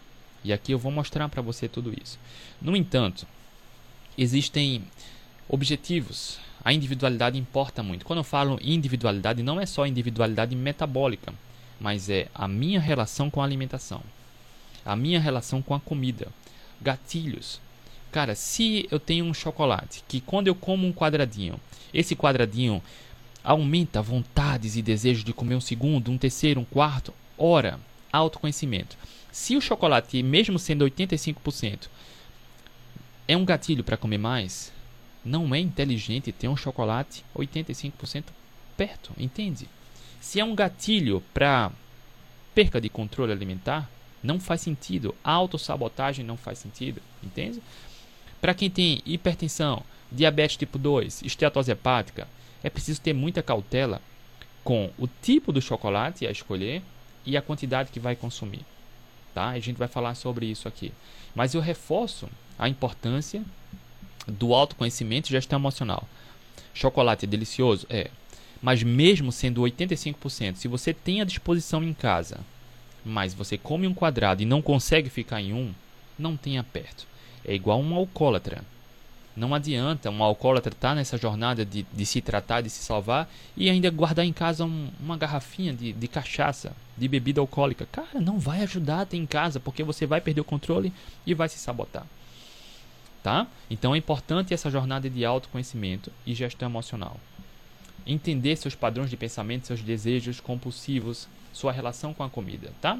E aqui eu vou mostrar para você tudo isso. No entanto, existem objetivos. A individualidade importa muito. Quando eu falo individualidade, não é só individualidade metabólica, mas é a minha relação com a alimentação, a minha relação com a comida, gatilhos. Cara, se eu tenho um chocolate que quando eu como um quadradinho, esse quadradinho aumenta vontades e desejos de comer um segundo, um terceiro, um quarto, ora, autoconhecimento. Se o chocolate, mesmo sendo oitenta e cinco por cento, é um gatilho para comer mais, não é inteligente ter um chocolate oitenta e cinco por cento perto, entende? Se é um gatilho para perca de controle alimentar, não faz sentido. A autossabotagem não faz sentido, entende? Para quem tem hipertensão, diabetes tipo dois, esteatose hepática, é preciso ter muita cautela com o tipo do chocolate a escolher e a quantidade que vai consumir. Tá? A gente vai falar sobre isso aqui. Mas eu reforço a importância do autoconhecimento e gestão emocional. Chocolate é delicioso? É. Mas mesmo sendo oitenta e cinco por cento, se você tem à disposição em casa, mas você come um quadrado e não consegue ficar em um, não tenha perto. É igual um alcoólatra. Não adianta um alcoólatra estar nessa jornada de, de se tratar, de se salvar e ainda guardar em casa um, uma garrafinha de, de cachaça, de bebida alcoólica. Cara, não vai ajudar a ter em casa, porque você vai perder o controle e vai se sabotar. Tá? Então é importante essa jornada de autoconhecimento e gestão emocional. Entender seus padrões de pensamento, seus desejos compulsivos, sua relação com a comida, tá?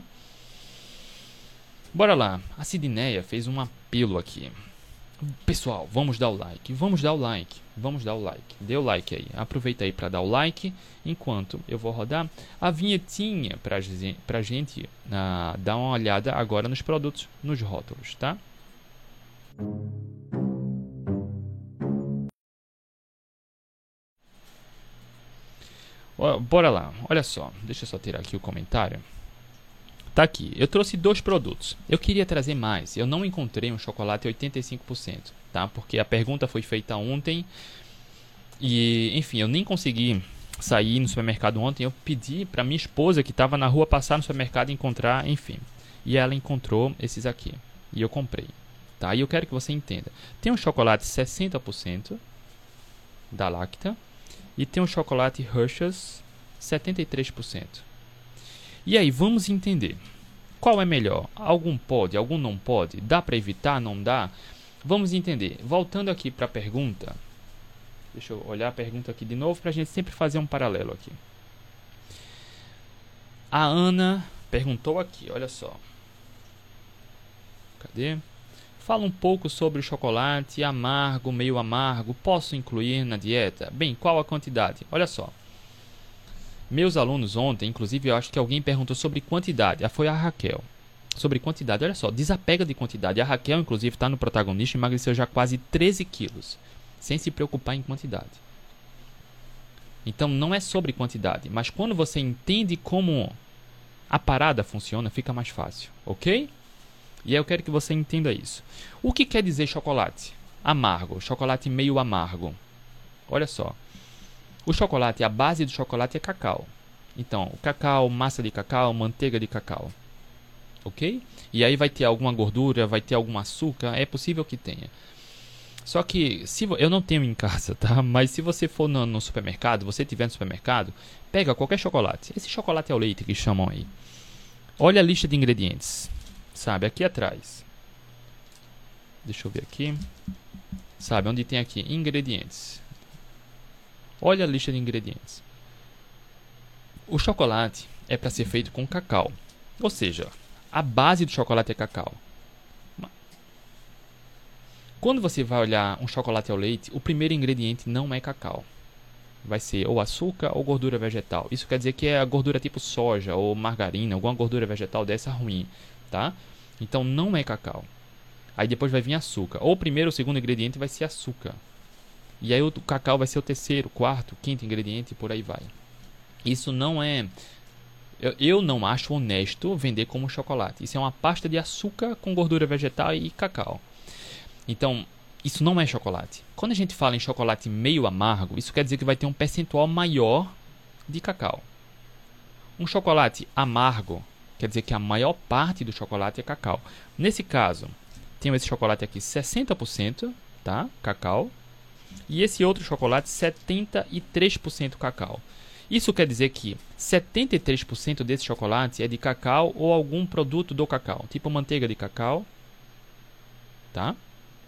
Bora lá. A Sidneia fez um apelo aqui. Pessoal, vamos dar o like, vamos dar o like, vamos dar o like. Dê o like aí, aproveita aí para dar o like, enquanto eu vou rodar a vinhetinha pra, pra gente uh, dar uma olhada agora nos produtos, nos rótulos, tá? Bora lá, olha só, deixa eu só tirar aqui o comentário. Tá aqui, eu trouxe dois produtos. Eu queria trazer mais, eu não encontrei um chocolate oitenta e cinco por cento, tá? Porque a pergunta foi feita ontem e, enfim, eu nem consegui sair no supermercado ontem. Eu pedi para minha esposa que estava na rua passar no supermercado e encontrar, enfim. E ela encontrou esses aqui e eu comprei, tá? E eu quero que você entenda. Tem um chocolate sessenta por cento da Lacta e tem um chocolate Hershey's setenta e três por cento. E aí, vamos entender. Qual é melhor? Algum pode, algum não pode? Dá para evitar, não dá? Vamos entender. Voltando aqui para a pergunta. Deixa eu olhar a pergunta aqui de novo para a gente sempre fazer um paralelo aqui. A Ana perguntou aqui, olha só. Cadê? Fala um pouco sobre o chocolate amargo, meio amargo. Posso incluir na dieta? Bem, qual a quantidade? Olha só. Meus alunos ontem, inclusive, eu acho que alguém perguntou sobre quantidade. Ah, foi a Raquel. Sobre quantidade, olha só, desapega de quantidade. A Raquel, inclusive, está no protagonista, emagreceu já quase treze quilos, sem se preocupar em quantidade. Então, não é sobre quantidade, mas quando você entende como a parada funciona, fica mais fácil, ok? E aí eu quero que você entenda isso. O que quer dizer chocolate amargo? Chocolate meio amargo. Olha só. O chocolate, a base do chocolate é cacau. Então, o cacau, massa de cacau, manteiga de cacau. Ok? E aí vai ter alguma gordura, vai ter algum açúcar, é possível que tenha. Só que, se eu não tenho em casa, tá? Mas se você for no, no supermercado, você tiver no supermercado, pega qualquer chocolate. Esse chocolate ao leite que chamam aí. Olha a lista de ingredientes. Sabe, aqui atrás. Deixa eu ver aqui. Sabe, onde tem aqui? Ingredientes. Olha a lista de ingredientes. O chocolate é para ser feito com cacau. Ou seja, a base do chocolate é cacau. Quando você vai olhar um chocolate ao leite, o primeiro ingrediente não é cacau. Vai ser ou açúcar ou gordura vegetal. Isso quer dizer que é a gordura tipo soja ou margarina, alguma gordura vegetal dessa ruim, tá? Então não é cacau. Aí depois vai vir açúcar. Ou o primeiro ou o segundo ingrediente vai ser açúcar. E aí o cacau vai ser o terceiro, quarto, quinto ingrediente e por aí vai. Isso não é... Eu, eu não acho honesto vender como chocolate. Isso é uma pasta de açúcar com gordura vegetal e cacau. Então, isso não é chocolate. Quando a gente fala em chocolate meio amargo, isso quer dizer que vai ter um percentual maior de cacau. Um chocolate amargo quer dizer que a maior parte do chocolate é cacau. Nesse caso, tenho esse chocolate aqui sessenta por cento, tá? Cacau. E esse outro chocolate setenta e três por cento cacau. Isso quer dizer que setenta e três por cento desse chocolate é de cacau ou algum produto do cacau, tipo manteiga de cacau, tá?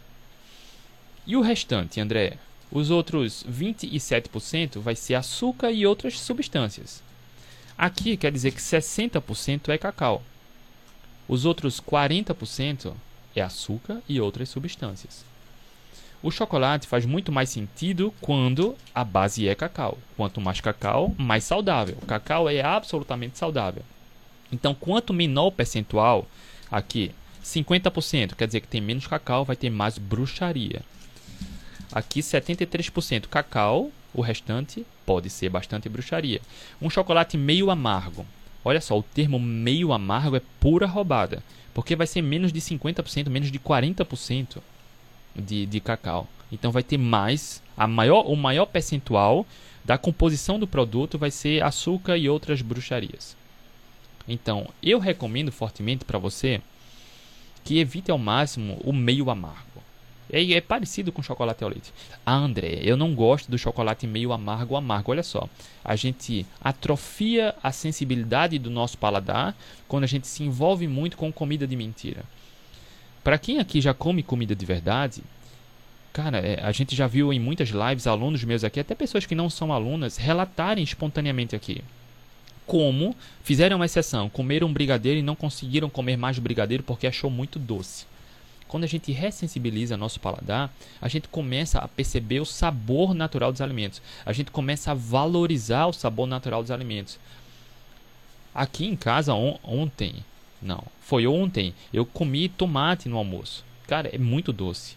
E o restante, André, os outros vinte e sete por cento vai ser açúcar e outras substâncias. Aqui quer dizer que sessenta por cento é cacau. Os outros quarenta por cento é açúcar e outras substâncias. O chocolate faz muito mais sentido quando a base é cacau. Quanto mais cacau, mais saudável. O cacau é absolutamente saudável. Então, quanto menor o percentual, aqui, cinquenta por cento, quer dizer que tem menos cacau, vai ter mais bruxaria. Aqui, setenta e três por cento cacau, o restante pode ser bastante bruxaria. Um chocolate meio amargo. Olha só, o termo meio amargo é pura roubada, porque vai ser menos de cinquenta por cento, menos de quarenta por cento. De, de cacau. Então vai ter mais, a maior, o maior percentual da composição do produto vai ser açúcar e outras bruxarias. Então eu recomendo fortemente para você que evite ao máximo o meio amargo. É, é parecido com chocolate ao leite. Ah, André, eu não gosto do chocolate meio amargo amargo. Olha só, a gente atrofia a sensibilidade do nosso paladar quando a gente se envolve muito com comida de mentira. Para quem aqui já come comida de verdade, cara, é, a gente já viu em muitas lives alunos meus aqui, até pessoas que não são alunas, relatarem espontaneamente aqui como fizeram uma exceção, comeram um brigadeiro e não conseguiram comer mais brigadeiro porque achou muito doce. Quando a gente ressensibiliza nosso paladar, a gente começa a perceber o sabor natural dos alimentos. A gente começa a valorizar o sabor natural dos alimentos. Aqui em casa on- ontem... Não, foi ontem, eu comi tomate no almoço. Cara, é muito doce.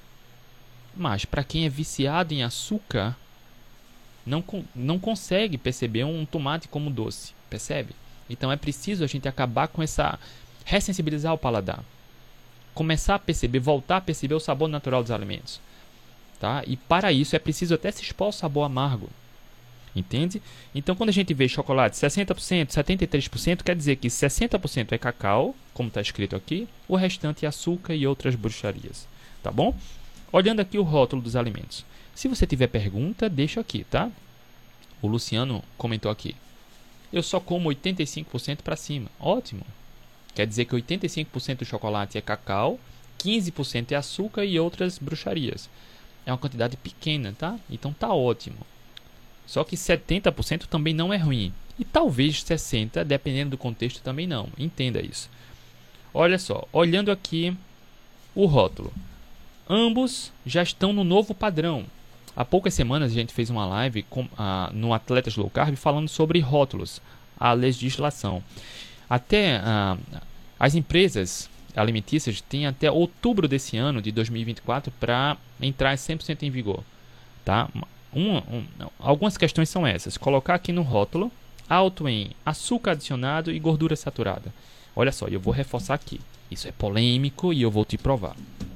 Mas para quem é viciado em açúcar, não, não consegue perceber um tomate como doce. Percebe? Então é preciso a gente acabar com essa... ressensibilizar o paladar. Começar a perceber, voltar a perceber o sabor natural dos alimentos. Tá? E para isso é preciso até se expor ao sabor amargo. Entende? Então, quando a gente vê chocolate sessenta por cento, setenta e três por cento, quer dizer que sessenta por cento é cacau, como está escrito aqui, o restante é açúcar e outras bruxarias. Tá bom? Olhando aqui o rótulo dos alimentos. Se você tiver pergunta, deixa aqui, tá? O Luciano comentou aqui. Eu só como oitenta e cinco por cento para cima. Ótimo! Quer dizer que oitenta e cinco por cento do chocolate é cacau, quinze por cento é açúcar e outras bruxarias. É uma quantidade pequena, tá? Então tá ótimo. Só que setenta por cento também não é ruim. E talvez sessenta por cento, dependendo do contexto, também não. Entenda isso. Olha só, olhando aqui o rótulo. Ambos já estão no novo padrão. Há poucas semanas a gente fez uma live com, ah, no Atletas Low Carb falando sobre rótulos, a legislação. Até ah, as empresas alimentícias têm até outubro desse ano, de dois mil e vinte e quatro, para entrar cem por cento em vigor. Tá? Um, um, algumas questões são essas. Colocar aqui no rótulo alto em açúcar adicionado e gordura saturada. Olha só, eu vou reforçar aqui. Isso é polêmico e eu vou te provar.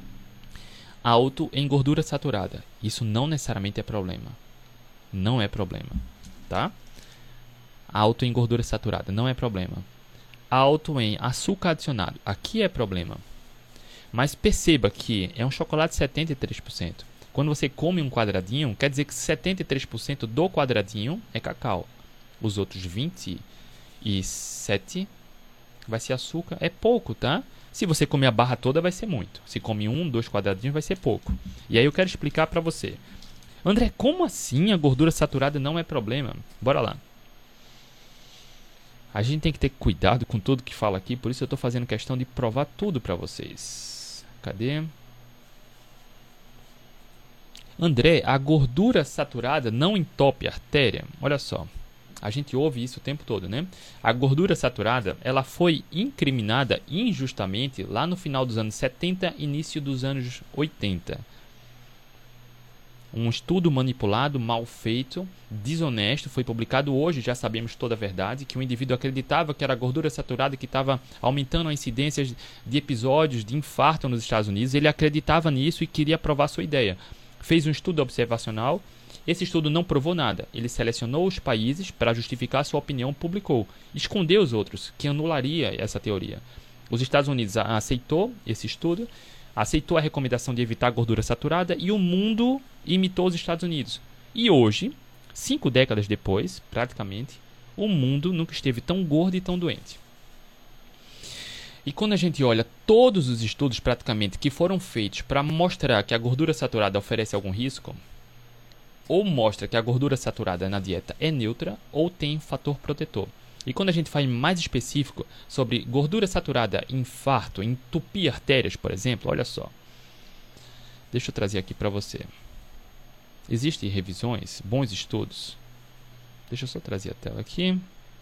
Alto em gordura saturada. Isso não necessariamente é problema. Não é problema. Tá? Alto em gordura saturada. Não é problema. Alto em açúcar adicionado. Aqui é problema. Mas perceba que é um chocolate setenta e três por cento. Quando você come um quadradinho, quer dizer que setenta e três por cento do quadradinho é cacau. Os outros vinte e sete por cento vai ser açúcar. É pouco, tá? Se você comer a barra toda, vai ser muito. Se come um, dois quadradinhos, vai ser pouco. E aí eu quero explicar para você. André, como assim a gordura saturada não é problema? Bora lá. A gente tem que ter cuidado com tudo que fala aqui, por isso eu estou fazendo questão de provar tudo para vocês. Cadê? André, a gordura saturada não entope a artéria? Olha só, a gente ouve isso o tempo todo, né? A gordura saturada, ela foi incriminada injustamente lá no final dos anos setenta, início dos anos oitenta. Um estudo manipulado, mal feito, desonesto, foi publicado hoje, já sabemos toda a verdade, que o indivíduo acreditava que era a gordura saturada que estava aumentando a incidência de episódios de infarto nos Estados Unidos. Ele acreditava nisso e queria provar sua ideia. Fez um estudo observacional Esse estudo não provou nada. Ele selecionou os países para justificar sua opinião e publicou. Escondeu os outros, que anularia essa teoria. Os Estados Unidos aceitou esse estudo, aceitou a recomendação de evitar gordura saturada e o mundo imitou os Estados Unidos. E hoje, cinco décadas depois, praticamente, o mundo nunca esteve tão gordo e tão doente. E quando a gente olha todos os estudos praticamente que foram feitos para mostrar que a gordura saturada oferece algum risco, ou mostra que a gordura saturada na dieta é neutra ou tem fator protetor. E quando a gente faz mais específico sobre gordura saturada, infarto, entupir artérias, por exemplo, olha só. Deixa eu trazer aqui para você. Existem revisões, bons estudos. Deixa eu só trazer a tela aqui.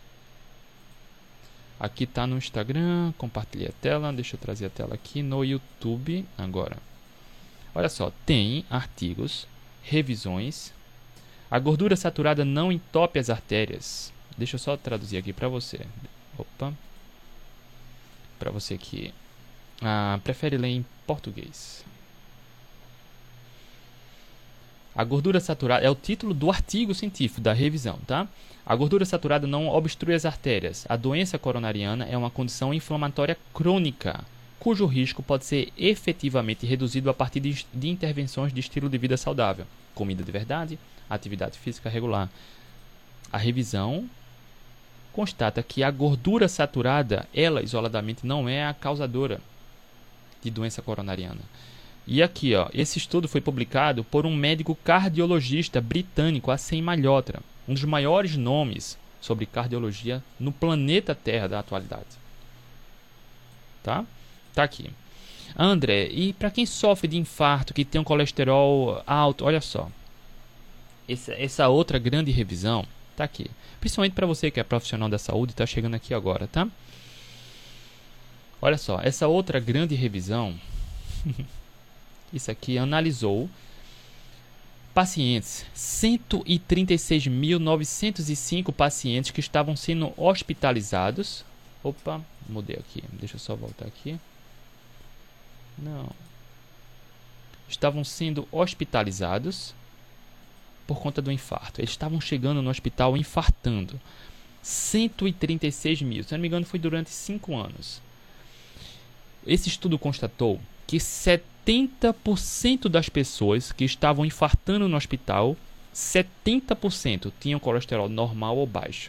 Aqui está no Instagram, compartilhei a tela. Deixa eu trazer a tela aqui no YouTube agora. Olha só, tem artigos, revisões. A gordura saturada não entope as artérias. Deixa eu só traduzir aqui para você. Opa. Para você que ah, prefere ler em português. A gordura saturada é o título do artigo científico da revisão, tá? A gordura saturada não obstrui as artérias. A doença coronariana é uma condição inflamatória crônica, cujo risco pode ser efetivamente reduzido a partir de, de intervenções de estilo de vida saudável, comida de verdade, atividade física regular. A revisão constata que a gordura saturada, ela isoladamente não é a causadora de doença coronariana. E aqui, ó, esse estudo foi publicado por um médico cardiologista britânico, Asen Malhotra, um dos maiores nomes sobre cardiologia no planeta Terra da atualidade. Tá? Tá aqui. André, e para quem sofre de infarto, que tem um colesterol alto, olha só. Essa, essa outra grande revisão tá aqui. Principalmente para você que é profissional da saúde e está chegando aqui agora, tá? Olha só, essa outra grande revisão, isso aqui analisou pacientes, cento e trinta e seis mil novecentos e cinco pacientes que estavam sendo hospitalizados. Opa, mudei aqui, deixa eu só voltar aqui. Não. Estavam sendo hospitalizados por conta do infarto. Eles estavam chegando no hospital infartando. cento e trinta e seis mil. Se não me engano, foi durante cinco anos. Esse estudo constatou que setenta por cento das pessoas que estavam infartando no hospital, setenta por cento tinham colesterol normal ou baixo.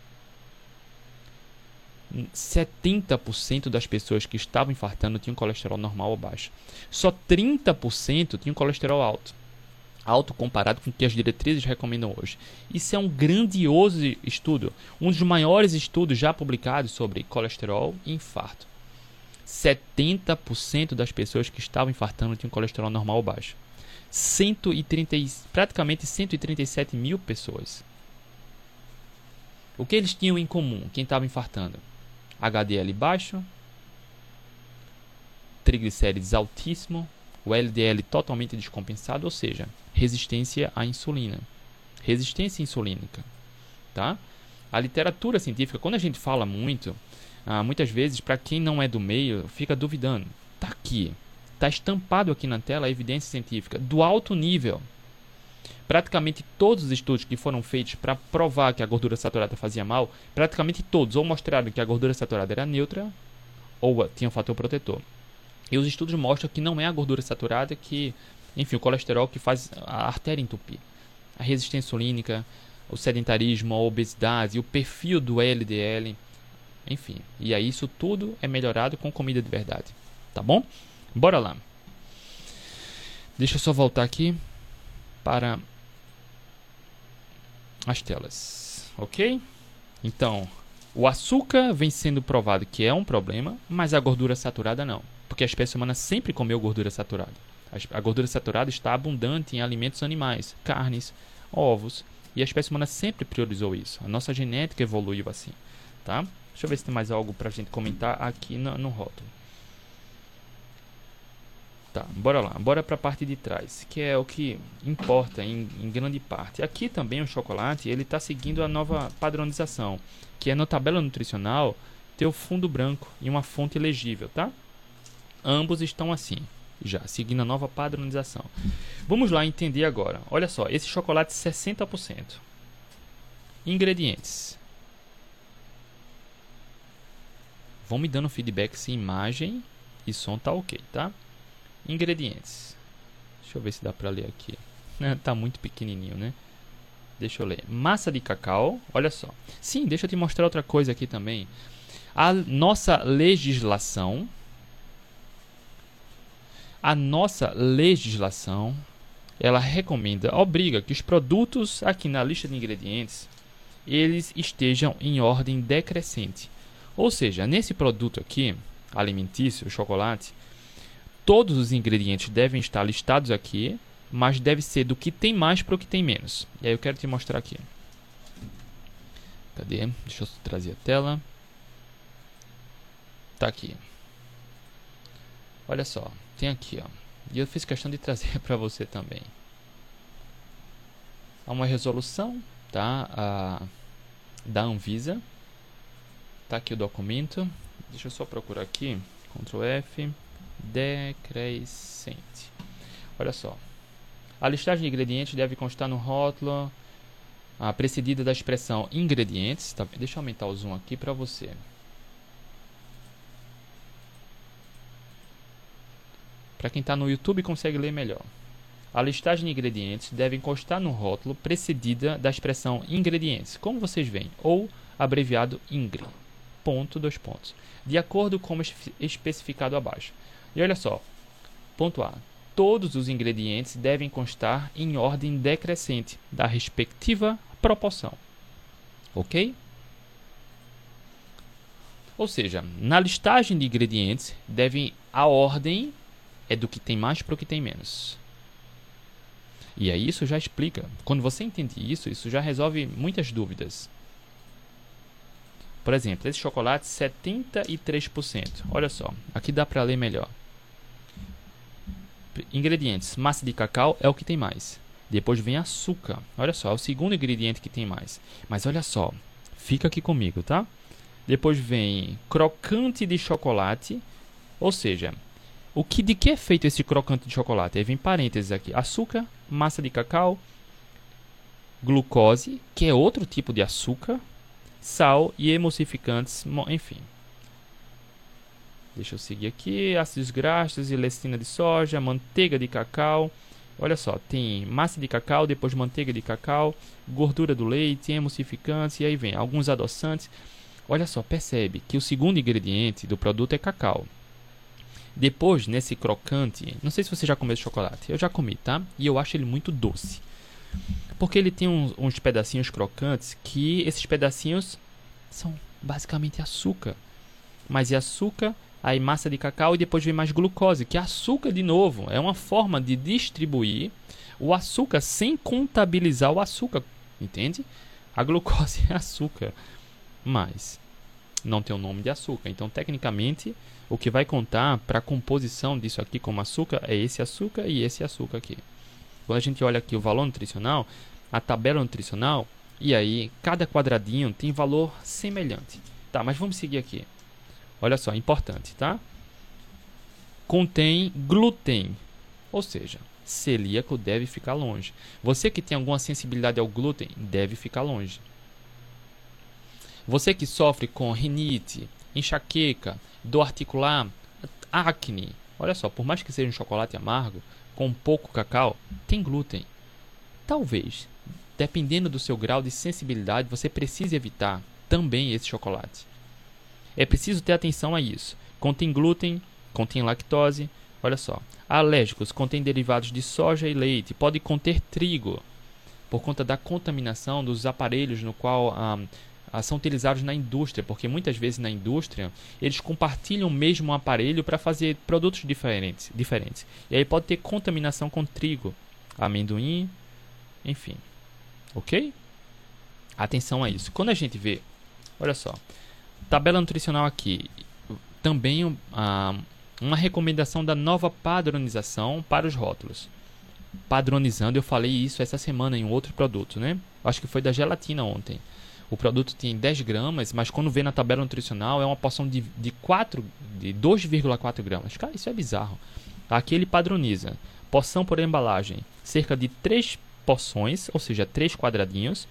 setenta por cento das pessoas que estavam infartando tinham colesterol normal ou baixo. Só trinta por cento tinham colesterol alto. Alto comparado com o que as diretrizes recomendam hoje. Isso é um grandioso estudo. Um dos maiores estudos já publicados sobre colesterol e infarto. setenta por cento das pessoas que estavam infartando tinham colesterol normal ou baixo. cento e trinta, praticamente cento e trinta e sete mil pessoas. O que eles tinham em comum, quem estava infartando? H D L baixo, triglicérides altíssimo, o L D L totalmente descompensado, ou seja, resistência à insulina. Resistência insulínica. Tá? A literatura científica, quando a gente fala muito, ah, muitas vezes, para quem não é do meio, fica duvidando. Está aqui, está estampado aqui na tela a evidência científica do alto nível. Praticamente todos os estudos que foram feitos para provar que a gordura saturada fazia mal, praticamente todos ou mostraram que a gordura saturada era neutra ou tinha um fator protetor. E os estudos mostram que não é a gordura saturada que, enfim, o colesterol que faz a artéria entupir. A resistência insulínica, o sedentarismo, a obesidade, o perfil do L D L, enfim. E aí isso tudo é melhorado com comida de verdade. Tá bom? Bora lá. Deixa eu só voltar aqui para as telas, ok? Então, o açúcar vem sendo provado que é um problema, mas a gordura saturada não, porque a espécie humana sempre comeu gordura saturada. A gordura saturada está abundante em alimentos animais, carnes, ovos, e a espécie humana sempre priorizou isso. A nossa genética evoluiu assim, tá? Deixa eu ver se tem mais algo para a gente comentar aqui no, no rótulo. Tá, bora lá, bora para a parte de trás, que é o que importa em, em grande parte. Aqui também o chocolate, ele está seguindo a nova padronização, que é na tabela nutricional ter o fundo branco e uma fonte legível, tá? Ambos estão assim, Já, seguindo a nova padronização. Vamos lá entender agora. Olha só, esse chocolate sessenta por cento. Ingredientes. Vão me dando feedback se imagem e som tá ok, tá? Ingredientes. Deixa eu ver se dá para ler aqui. Tá muito pequenininho, né? Deixa eu ler. Massa de cacau. Olha só. Sim, deixa eu te mostrar outra coisa aqui também. A nossa legislação... A nossa legislação, ela recomenda, obriga que os produtos aqui na lista de ingredientes, eles estejam em ordem decrescente. Ou seja, nesse produto aqui, alimentício, chocolate, todos os ingredientes devem estar listados aqui, mas deve ser do que tem mais para o que tem menos. E aí eu quero te mostrar aqui. Cadê? Deixa eu trazer a tela. Tá aqui. Olha só. Tem aqui, ó. E eu fiz questão de trazer para você também. Há uma resolução, tá? A, da Anvisa. Tá aqui o documento. Deixa eu só procurar aqui. control F. Decrescente. Olha só. A listagem de ingredientes deve constar no rótulo, a precedida da expressão ingredientes. Tá? Deixa eu aumentar o zoom aqui para você. Para quem está no YouTube consegue ler melhor. A listagem de ingredientes deve constar no rótulo precedida da expressão ingredientes, como vocês veem, ou abreviado ingre. Ponto, dois pontos. De acordo com o especificado abaixo. E olha só. Ponto A. Todos os ingredientes devem constar em ordem decrescente da respectiva proporção. Ok? Ou seja, na listagem de ingredientes, devem a ordem é do que tem mais para o que tem menos. E aí isso já explica. Quando você entende isso, isso já resolve muitas dúvidas. Por exemplo, esse chocolate setenta e três por cento. Olha só, aqui dá para ler melhor. Ingredientes, massa de cacau é o que tem mais. Depois vem açúcar. Olha só, é o segundo ingrediente que tem mais. Mas olha só, fica aqui comigo, tá? Depois vem crocante de chocolate, ou seja, o que, de que é feito esse crocante de chocolate? Aí vem parênteses aqui. Açúcar, massa de cacau, glucose, que é outro tipo de açúcar, sal e emulsificantes, enfim. Deixa eu seguir aqui. Ácidos graxos e lectina de soja, manteiga de cacau. Olha só, tem massa de cacau, depois manteiga de cacau, gordura do leite, emulsificantes, e aí vem alguns adoçantes. Olha só, percebe que o segundo ingrediente do produto é cacau. Depois, nesse crocante, não sei se você já comeu esse chocolate, eu já comi, tá? E eu acho ele muito doce. Porque ele tem uns, uns pedacinhos crocantes que esses pedacinhos são basicamente açúcar. Mas é açúcar, aí massa de cacau e depois vem mais glucose, que é açúcar de novo. É uma forma de distribuir o açúcar sem contabilizar o açúcar, entende? A glucose é açúcar, mas não tem o nome de açúcar. Então, tecnicamente, o que vai contar para a composição disso aqui como açúcar é esse açúcar e esse açúcar aqui. Quando a gente olha aqui o valor nutricional, a tabela nutricional, e aí cada quadradinho tem valor semelhante. Tá, mas vamos seguir aqui. Olha só, importante, tá? Contém glúten, ou seja, celíaco deve ficar longe. Você que tem alguma sensibilidade ao glúten deve ficar longe. Você que sofre com rinite, enxaqueca, dor articular, acne, olha só, por mais que seja um chocolate amargo, com pouco cacau, tem glúten. Talvez, dependendo do seu grau de sensibilidade, você precise evitar também esse chocolate. É preciso ter atenção a isso. Contém glúten, contém lactose, olha só. Alérgicos, contém derivados de soja e leite, pode conter trigo, por conta da contaminação dos aparelhos no qual ah, são utilizados na indústria, porque muitas vezes na indústria eles compartilham o mesmo aparelho para fazer produtos diferentes, diferentes. E aí pode ter contaminação com trigo, amendoim, enfim. Ok? Atenção a isso. Quando a gente vê, olha só, tabela nutricional aqui, também ah, uma recomendação da nova padronização para os rótulos. Padronizando, eu falei isso essa semana em um outro produto, né? Acho que foi da gelatina ontem. O produto tem dez gramas, mas quando vê na tabela nutricional é uma porção de, de, quatro, de dois vírgula quatro gramas. Cara, isso é bizarro. Aqui ele padroniza. Porção por embalagem, cerca de três porções, ou seja, três quadradinhos,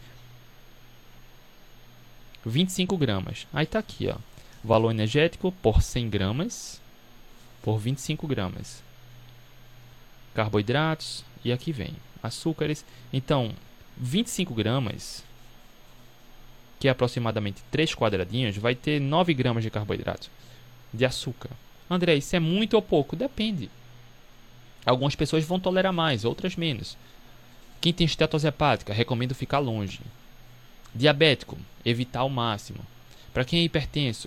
vinte e cinco gramas. Aí tá aqui, ó. Valor energético por cem gramas, por vinte e cinco gramas. Carboidratos, e aqui vem açúcares. Então, vinte e cinco gramas, que é aproximadamente três quadradinhos, vai ter nove gramas de carboidrato, de açúcar. André, isso é muito ou pouco? Depende. Algumas pessoas vão tolerar mais, outras menos. Quem tem estetose hepática, recomendo ficar longe. Diabético, evitar ao máximo. Para quem é hipertenso,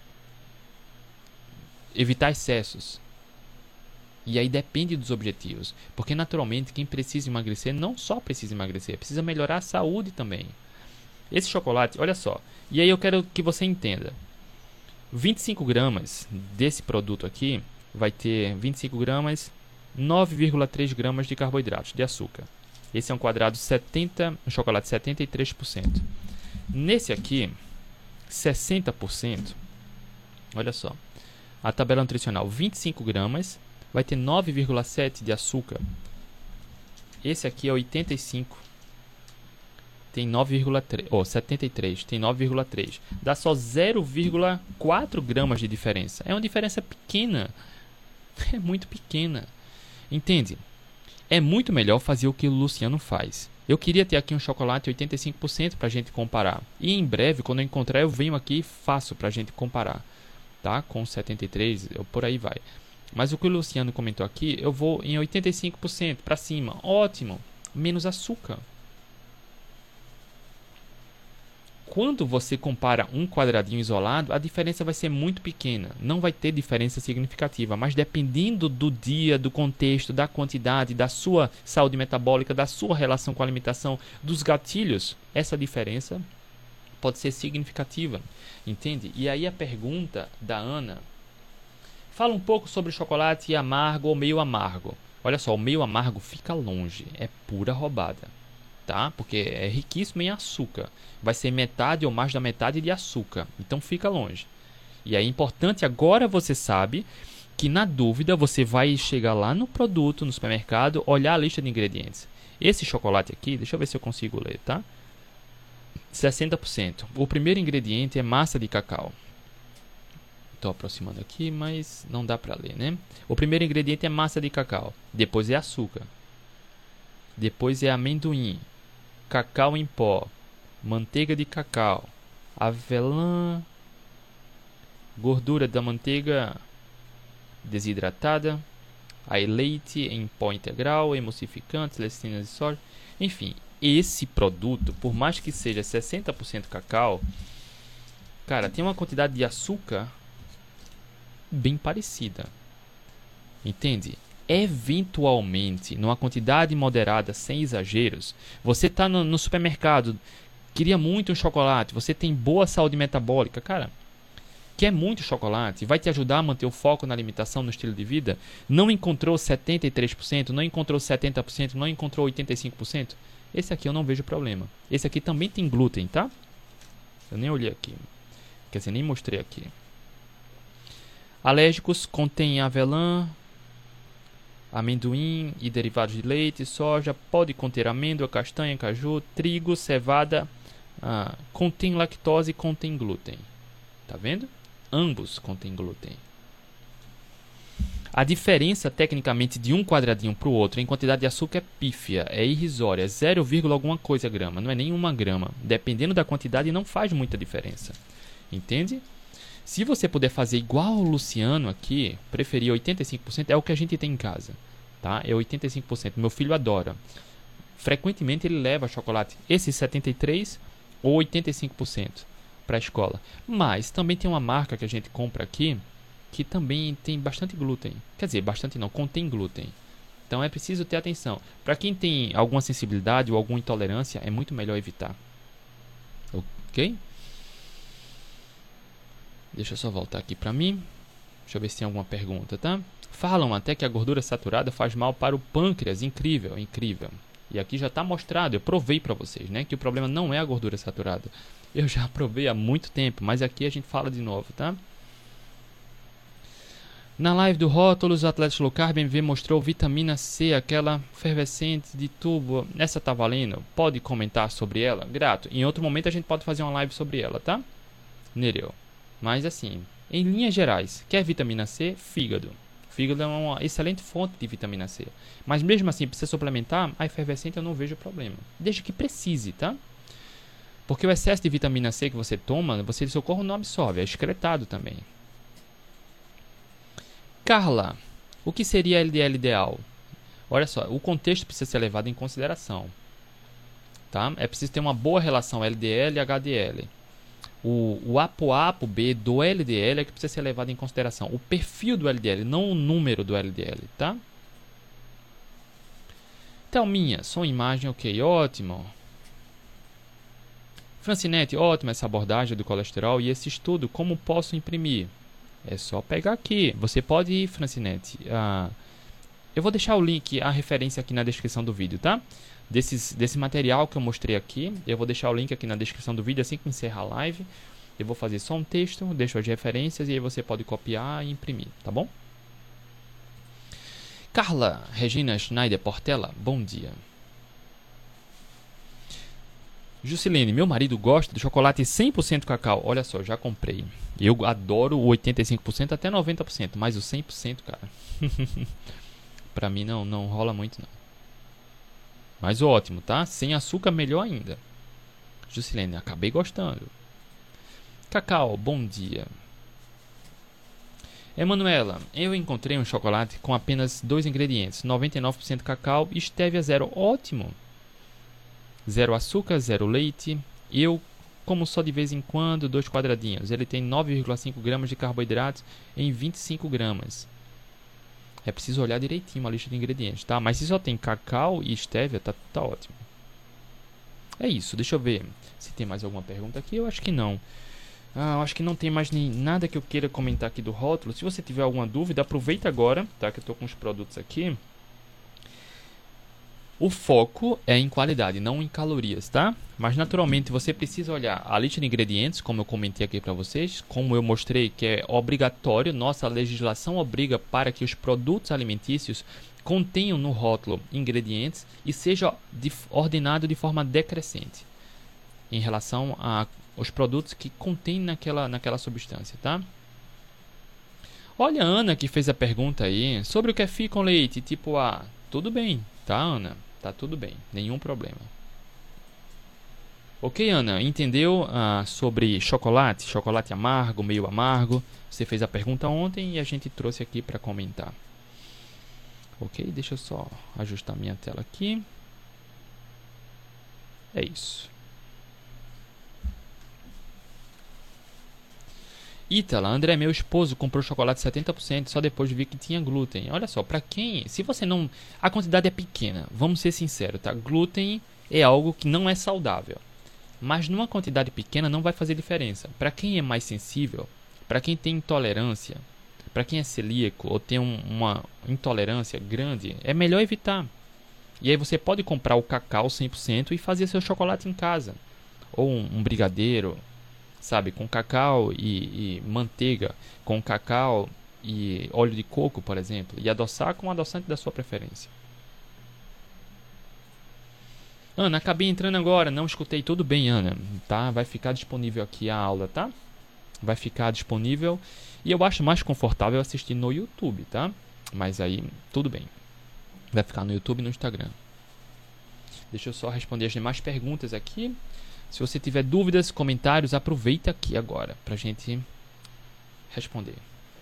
evitar excessos. E aí depende dos objetivos. Porque naturalmente quem precisa emagrecer não só precisa emagrecer, precisa melhorar a saúde também. Esse chocolate, olha só. E aí eu quero que você entenda. vinte e cinco gramas desse produto aqui vai ter vinte e cinco gramas, nove vírgula três gramas de carboidratos, de açúcar. Esse é um quadrado setenta, um chocolate setenta e três por cento. Nesse aqui, sessenta por cento. Olha só. A tabela nutricional, vinte e cinco gramas, vai ter nove vírgula sete de açúcar. Esse aqui é oitenta e cinco. Tem nove vírgula três, oh, setenta e três, tem nove vírgula três. Dá só zero vírgula quatro gramas de diferença. É uma diferença pequena. É muito pequena. Entende? É muito melhor fazer o que o Luciano faz. Eu queria ter aqui um chocolate oitenta e cinco por cento para a gente comparar. E em breve, quando eu encontrar, eu venho aqui e faço para a gente comparar. Tá? Com setenta e três, eu, por aí vai. Mas o que o Luciano comentou aqui, eu vou em oitenta e cinco por cento para cima. Ótimo. Menos açúcar. Quando você compara um quadradinho isolado, a diferença vai ser muito pequena. Não vai ter diferença significativa. Mas dependendo do dia, do contexto, da quantidade, da sua saúde metabólica, da sua relação com a alimentação, dos gatilhos, essa diferença pode ser significativa. Entende? E aí a pergunta da Ana... Fala um pouco sobre chocolate amargo ou meio amargo. Olha só, o meio amargo fica longe. É pura roubada. Tá? Porque é riquíssimo em açúcar. Vai ser metade ou mais da metade de açúcar. Então fica longe. E é importante, agora você sabe que na dúvida você vai chegar lá no produto, no supermercado, olhar a lista de ingredientes. Esse chocolate aqui, deixa eu ver se eu consigo ler, tá? sessenta por cento. O primeiro ingrediente é massa de cacau. Estou aproximando aqui, mas não dá para ler, né? O primeiro ingrediente é massa de cacau. Depois é açúcar. Depois é amendoim, cacau em pó, manteiga de cacau, avelã, gordura da manteiga desidratada, aí leite em pó integral, emulsificantes, lecitina de soja. Enfim, esse produto, por mais que seja sessenta por cento cacau, cara, tem uma quantidade de açúcar bem parecida. Entende? Eventualmente, numa quantidade moderada, sem exageros, você está no, no supermercado, queria muito um chocolate, você tem boa saúde metabólica, cara, quer muito chocolate, vai te ajudar a manter o foco na alimentação, no estilo de vida, não encontrou setenta e três por cento, não encontrou setenta por cento, não encontrou oitenta e cinco por cento, esse aqui eu não vejo problema. Esse aqui também tem glúten, tá? Eu nem olhei aqui, quer dizer, nem mostrei aqui. Alérgicos, contém avelã, amendoim e derivados de leite, soja, pode conter amêndoa, castanha, caju, trigo, cevada, ah, contém lactose e contém glúten. Tá vendo? Ambos contêm glúten. A diferença tecnicamente de um quadradinho para o outro em quantidade de açúcar é pífia, é irrisória, é zero, alguma coisa grama, não é nem uma grama. Dependendo da quantidade não faz muita diferença. Entende? Se você puder fazer igual o Luciano aqui, preferir oitenta e cinco por cento, é o que a gente tem em casa, tá? É oitenta e cinco por cento. Meu filho adora. Frequentemente ele leva chocolate, esse setenta e três por cento ou oitenta e cinco por cento para a escola. Mas também tem uma marca que a gente compra aqui, que também tem bastante glúten. Quer dizer, bastante não, contém glúten. Então é preciso ter atenção. Para quem tem alguma sensibilidade ou alguma intolerância, é muito melhor evitar. Ok? Deixa eu só voltar aqui para mim. Deixa eu ver se tem alguma pergunta, tá? Falam até que a gordura saturada faz mal para o pâncreas. Incrível, incrível. E aqui já está mostrado, eu provei para vocês, né? Que o problema não é a gordura saturada. Eu já provei há muito tempo, mas aqui a gente fala de novo, tá? Na live do Rótulos, o Atléticos Low Carb M V mostrou vitamina C, aquela efervescente de tubo. Essa tá valendo? Pode comentar sobre ela? Grato. Em outro momento a gente pode fazer uma live sobre ela, tá? Nereu. Mas assim, em linhas gerais, quer vitamina C? Fígado. Fígado é uma excelente fonte de vitamina C. Mas mesmo assim, precisa suplementar, a efervescente eu não vejo problema. Desde que precise, tá? Porque o excesso de vitamina C que você toma, você seu corpo não absorve, é excretado também. Carla, o que seria L D L ideal? Olha só, o contexto precisa ser levado em consideração. Tá? É preciso ter uma boa relação L D L e H D L. O, o ApoA, B do L D L é que precisa ser levado em consideração. O perfil do L D L, não o número do L D L, tá? Thelminha, som e imagem, ok, ótimo. Francinete, ótimo essa abordagem do colesterol e esse estudo, como posso imprimir? É só pegar aqui. Você pode ir, Francinete. Ah, eu vou deixar o link, a referência aqui na descrição do vídeo, tá? Desses, desse material que eu mostrei aqui. Eu vou deixar o link aqui na descrição do vídeo assim que encerrar a live. Eu vou fazer só um texto, deixo as referências e aí você pode copiar e imprimir, tá bom? Carla Regina Schneider Portela, bom dia. Juscelene, meu marido gosta de chocolate cem por cento cacau. Olha só, já comprei. Eu adoro o oitenta e cinco por cento até noventa por cento, mas o cem por cento, cara, pra mim não, não rola muito não. Mas ótimo, tá? Sem açúcar, melhor ainda. Juscelene, acabei gostando. Cacau, bom dia. Emanuela, eu encontrei um chocolate com apenas dois ingredientes, noventa e nove por cento cacau e stevia zero. Ótimo. Zero açúcar, zero leite. Eu como só de vez em quando dois quadradinhos. Ele tem nove vírgula cinco gramas de carboidratos em vinte e cinco gramas. É preciso olhar direitinho a lista de ingredientes, tá? Mas se só tem cacau e stevia, tá, tá ótimo. É isso, deixa eu ver se tem mais alguma pergunta aqui. Eu acho que não. Ah, eu acho que não tem mais nem nada que eu queira comentar aqui do rótulo. Se você tiver alguma dúvida, aproveita agora, tá? Que eu tô com os produtos aqui. O foco é em qualidade, não em calorias, tá? Mas naturalmente você precisa olhar a lista de ingredientes, como eu comentei aqui para vocês, como eu mostrei que é obrigatório, nossa legislação obriga para que os produtos alimentícios contenham no rótulo ingredientes e seja de, ordenado de forma decrescente em relação aos produtos que contêm naquela, naquela substância, tá? Olha a Ana que fez a pergunta aí sobre o kefir com leite tipo A. Tudo bem, tá, Ana? Tá tudo bem, nenhum problema. Ok, Ana, entendeu ah, sobre chocolate? Chocolate amargo, meio amargo. Você fez a pergunta ontem e a gente trouxe aqui para comentar. Ok, deixa eu só ajustar minha tela aqui. É isso. Ítala, André, meu esposo comprou chocolate setenta por cento só depois de ver que tinha glúten. Olha só, para quem... Se você não... A quantidade é pequena, vamos ser sinceros, tá? Glúten é algo que não é saudável. Mas numa quantidade pequena não vai fazer diferença. Para quem é mais sensível, para quem tem intolerância, para quem é celíaco ou tem um, uma intolerância grande, é melhor evitar. E aí você pode comprar o cacau cem por cento e fazer seu chocolate em casa. Ou um, um brigadeiro... sabe, com cacau e, e manteiga, com cacau e óleo de coco, por exemplo, e adoçar com o adoçante da sua preferência. Ana, acabei entrando agora, não escutei, tudo bem, Ana, tá? Vai ficar disponível aqui a aula, tá? Vai ficar disponível e eu acho mais confortável assistir no YouTube, tá? Mas aí, tudo bem. Vai ficar no YouTube e no Instagram. Deixa eu só responder as demais perguntas aqui. Se você tiver dúvidas, comentários, aproveita aqui agora para a gente responder.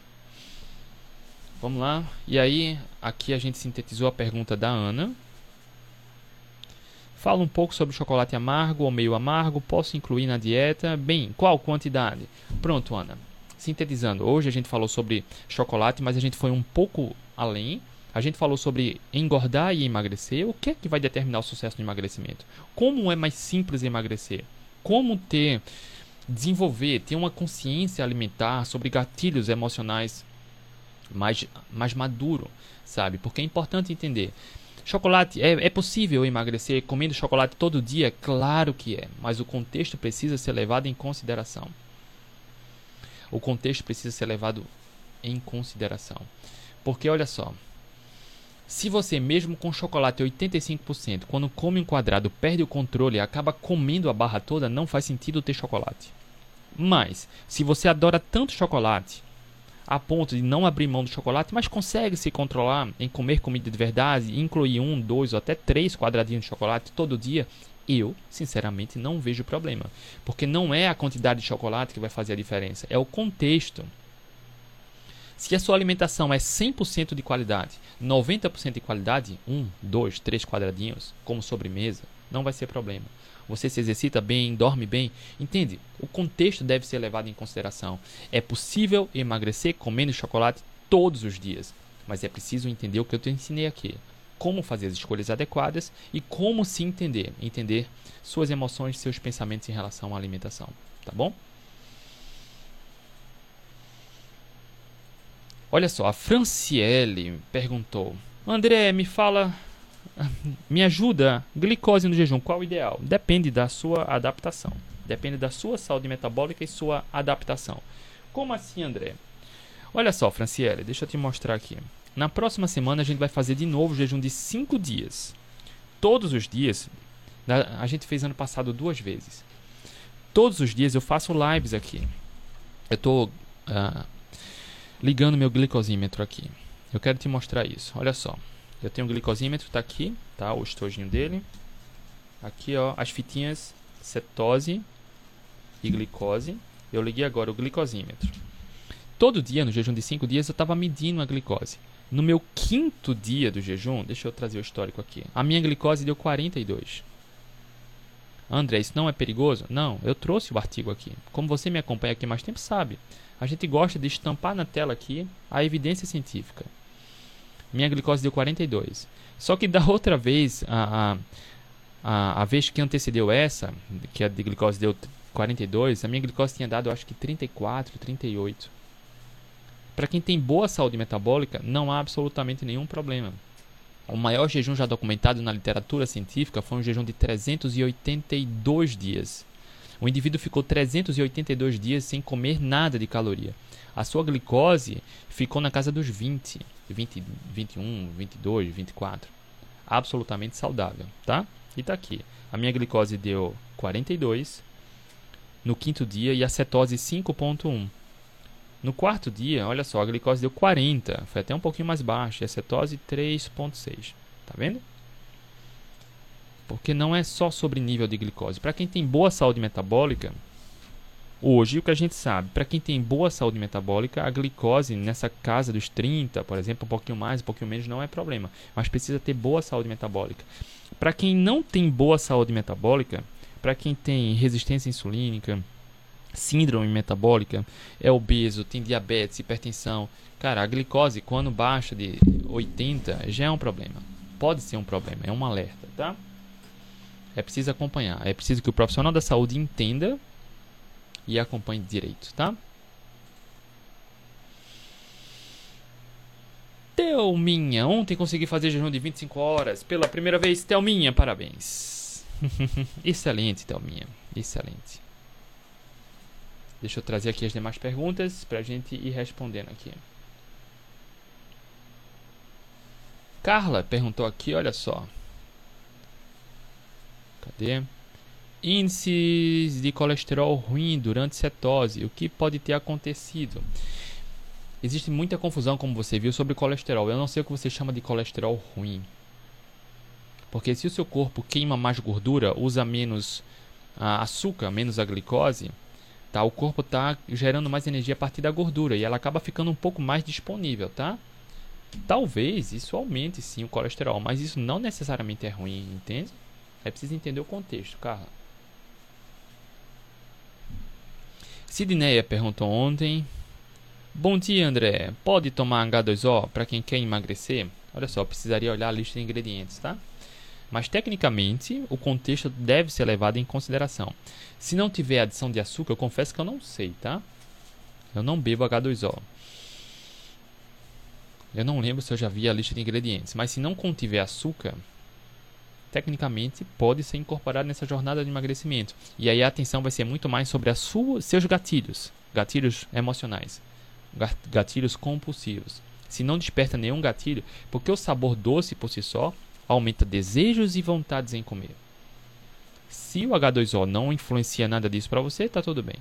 Vamos lá. E aí, aqui a gente sintetizou a pergunta da Ana. Fala um pouco sobre chocolate amargo ou meio amargo. Posso incluir na dieta? Bem, qual quantidade? Pronto, Ana. Sintetizando, hoje a gente falou sobre chocolate, mas a gente foi um pouco além. A gente falou sobre engordar e emagrecer. O que é que vai determinar o sucesso no emagrecimento? Como é mais simples emagrecer? Como ter, desenvolver, ter uma consciência alimentar sobre gatilhos emocionais mais, mais maduro, sabe? Porque é importante entender. Chocolate, é, é possível emagrecer comendo chocolate todo dia? Claro que é, mas o contexto precisa ser levado em consideração. O contexto precisa ser levado em consideração. Porque olha só, se você mesmo com chocolate oitenta e cinco por cento, quando come um quadrado, perde o controle e acaba comendo a barra toda, não faz sentido ter chocolate. Mas, se você adora tanto chocolate, a ponto de não abrir mão do chocolate, mas consegue se controlar em comer comida de verdade, e incluir um, dois ou até três quadradinhos de chocolate todo dia, eu, sinceramente, não vejo problema. Porque não é a quantidade de chocolate que vai fazer a diferença, é o contexto. Se a sua alimentação é cem por cento de qualidade, noventa por cento de qualidade, um, dois, três quadradinhos, como sobremesa, não vai ser problema. Você se exercita bem, dorme bem, entende? O contexto deve ser levado em consideração. É possível emagrecer comendo chocolate todos os dias, mas é preciso entender o que eu te ensinei aqui. Como fazer as escolhas adequadas e como se entender. Entender suas emoções, seus pensamentos em relação à alimentação, tá bom? Olha só, a Franciele perguntou: André, me fala, me ajuda, glicose no jejum, qual o ideal? Depende da sua adaptação. Depende da sua saúde metabólica e sua adaptação. Como assim, André? Olha só, Franciele, deixa eu te mostrar aqui. Na próxima semana a gente vai fazer de novo o jejum de cinco dias. Todos os dias, a gente fez ano passado duas vezes. Todos os dias eu faço lives aqui. Eu estou... Uh, ligando meu glicosímetro aqui. Eu quero te mostrar isso. Olha só. Eu tenho o glicosímetro, está aqui, tá? O estojinho dele. Aqui, ó, as fitinhas cetose e glicose. Eu liguei agora o glicosímetro. Todo dia, no jejum de cinco dias, eu estava medindo a glicose. No meu quinto dia do jejum, deixa eu trazer o histórico aqui. A minha glicose deu quarenta e dois. André, isso não é perigoso? Não, eu trouxe o artigo aqui. Como você me acompanha aqui mais tempo, sabe. A gente gosta de estampar na tela aqui a evidência científica. Minha glicose deu quarenta e dois. Só que da outra vez, a, a, a, a vez que antecedeu essa, que a de glicose deu quarenta e dois, a minha glicose tinha dado, acho que trinta e quatro, trinta e oito. Para quem tem boa saúde metabólica, não há absolutamente nenhum problema. O maior jejum já documentado na literatura científica foi um jejum de trezentos e oitenta e dois dias. O indivíduo ficou trezentos e oitenta e dois dias sem comer nada de caloria. A sua glicose ficou na casa dos vinte, vinte, vinte e um, vinte e dois, vinte e quatro. Absolutamente saudável, tá? E tá aqui. A minha glicose deu quarenta e dois no quinto dia e a cetose cinco ponto um. No quarto dia, olha só, a glicose deu quarenta, foi até um pouquinho mais baixa, e a cetose três ponto seis. Tá vendo? Porque não é só sobre nível de glicose. Para quem tem boa saúde metabólica, hoje o que a gente sabe, para quem tem boa saúde metabólica, a glicose nessa casa dos trinta, por exemplo, um pouquinho mais, um pouquinho menos, não é problema. Mas precisa ter boa saúde metabólica. Para quem não tem boa saúde metabólica, para quem tem resistência insulínica, síndrome metabólica, é obeso, tem diabetes, hipertensão, cara, a glicose quando baixa de oitenta já é um problema. Pode ser um problema, é um alerta, tá? É preciso acompanhar. É preciso que o profissional da saúde entenda e acompanhe direito, tá? Thelminha, ontem consegui fazer jejum de vinte e cinco horas. Pela primeira vez, Thelminha, parabéns. Excelente, Thelminha. Excelente. Deixa eu trazer aqui as demais perguntas para a gente ir respondendo aqui. Carla perguntou aqui, olha só. Cadê? Índices de colesterol ruim durante cetose. O que pode ter acontecido? Existe muita confusão, como você viu, sobre colesterol. Eu não sei o que você chama de colesterol ruim. Porque se o seu corpo queima mais gordura, usa menos ah, açúcar, menos a glicose, tá? O corpo está gerando mais energia a partir da gordura e ela acaba ficando um pouco mais disponível, tá? Talvez isso aumente sim o colesterol, mas isso não necessariamente é ruim, entende? É preciso entender o contexto, Carla. Sidneia perguntou ontem. Bom dia, André. Pode tomar agá dois ó para quem quer emagrecer? Olha só, precisaria olhar a lista de ingredientes, tá? Mas tecnicamente, o contexto deve ser levado em consideração. Se não tiver adição de açúcar, eu confesso que eu não sei, tá? Eu não bebo agá dois ó. Eu não lembro se eu já vi a lista de ingredientes, mas se não contiver açúcar, tecnicamente pode ser incorporado nessa jornada de emagrecimento. E aí a atenção vai ser muito mais sobre a sua, seus gatilhos, gatilhos emocionais. gatilhos compulsivos. Se não desperta nenhum gatilho, porque o sabor doce por si só aumenta desejos e vontades em comer. Se o agá dois ó não influencia nada disso para você, tá tudo bem.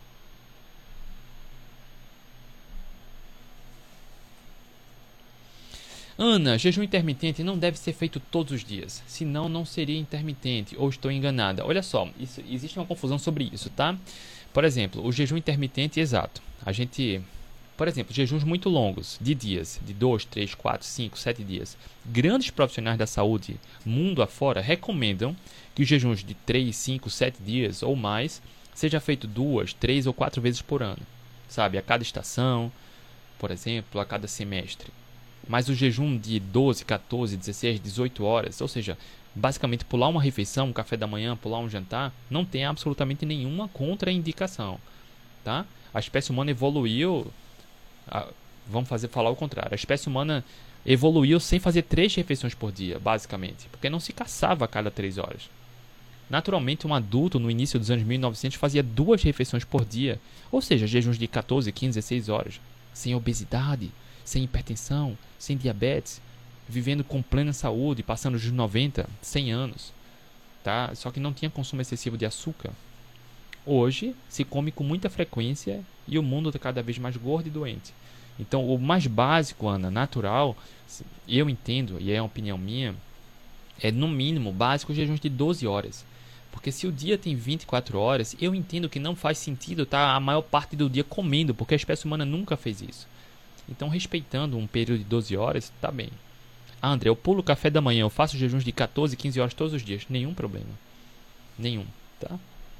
Ana, jejum intermitente não deve ser feito todos os dias, senão não seria intermitente, ou estou enganada. Olha só, isso, existe uma confusão sobre isso, tá? Por exemplo, o jejum intermitente, exato. A gente, por exemplo, jejuns muito longos, de dias, de dois, três, quatro, cinco, sete dias. Grandes profissionais da saúde, mundo afora, recomendam que os jejuns de três, cinco, sete dias ou mais seja feito duas, três ou quatro vezes por ano. Sabe, a cada estação, por exemplo, a cada semestre. Mas o jejum de doze, quatorze, dezesseis, dezoito horas, ou seja, basicamente pular uma refeição, um café da manhã, pular um jantar, não tem absolutamente nenhuma contraindicação, tá? A espécie humana evoluiu, a, vamos fazer falar o contrário, a espécie humana evoluiu sem fazer três refeições por dia, basicamente, porque não se caçava a cada três horas. Naturalmente, um adulto no início dos anos mil e novecentos fazia duas refeições por dia, ou seja, jejuns de quatorze, quinze, dezesseis horas, sem obesidade, sem hipertensão, sem diabetes, vivendo com plena saúde, passando dos noventa, cem anos, tá? Só que não tinha consumo excessivo de açúcar. Hoje se come com muita frequência e o mundo está cada vez mais gordo e doente. Então, o mais básico, Ana, natural, eu entendo, e é uma opinião minha, é no mínimo básico jejuns de doze horas. Porque se o dia tem vinte e quatro horas, eu entendo que não faz sentido estar a maior parte do dia comendo, porque a espécie humana nunca fez isso. Então, respeitando um período de doze horas, tá bem. Ah, André, eu pulo o café da manhã, eu faço jejuns de quatorze, quinze horas todos os dias. Nenhum problema. Nenhum, tá?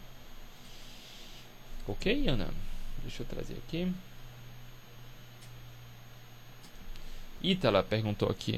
Ok, Ana? Deixa eu trazer aqui. Ítala perguntou aqui.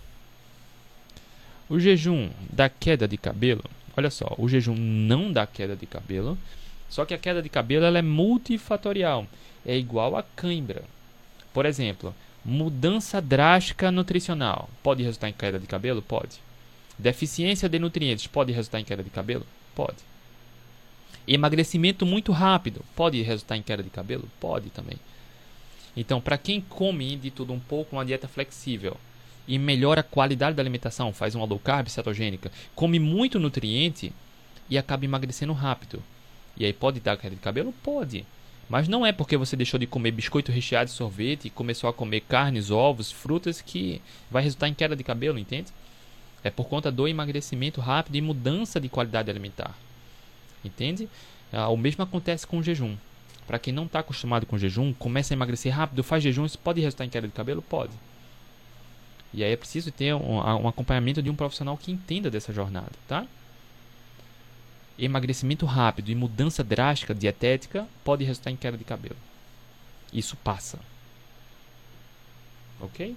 O jejum dá queda de cabelo? Olha só, o jejum não dá queda de cabelo, só que a queda de cabelo ela é multifatorial. É igual a cãibra. Por exemplo, mudança drástica nutricional pode resultar em queda de cabelo? Pode. Deficiência de nutrientes pode resultar em queda de cabelo? Pode. Emagrecimento muito rápido pode resultar em queda de cabelo? Pode também. Então, para quem come de tudo um pouco, uma dieta flexível e melhora a qualidade da alimentação, faz uma low carb cetogênica, come muito nutriente e acaba emagrecendo rápido. E aí pode dar queda de cabelo? Pode. Mas não é porque você deixou de comer biscoito recheado de sorvete e começou a comer carnes, ovos, frutas que vai resultar em queda de cabelo, entende? É por conta do emagrecimento rápido e mudança de qualidade alimentar. Entende? Ah, o mesmo acontece com o jejum. Para quem não está acostumado com jejum, começa a emagrecer rápido, faz jejum, isso pode resultar em queda de cabelo? Pode. E aí é preciso ter um, um acompanhamento de um profissional que entenda dessa jornada, tá? Emagrecimento rápido e mudança drástica dietética pode resultar em queda de cabelo. Isso passa. Ok?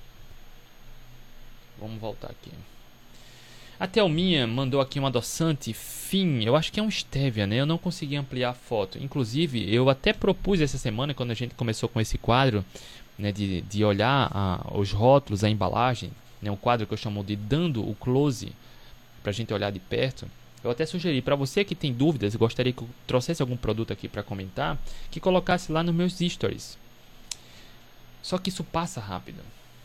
Vamos voltar aqui. A Thelminha mandou aqui um adoçante Fim. Eu acho que é um stevia, né? Eu não consegui ampliar a foto. Inclusive, eu até propus essa semana, quando a gente começou com esse quadro, né, de, de olhar a, os rótulos, a embalagem, né, um quadro que eu chamo de Dando o Close, para a gente olhar de perto. Eu até sugeri, para você que tem dúvidas, gostaria que eu trouxesse algum produto aqui para comentar, que colocasse lá nos meus stories. Só que isso passa rápido.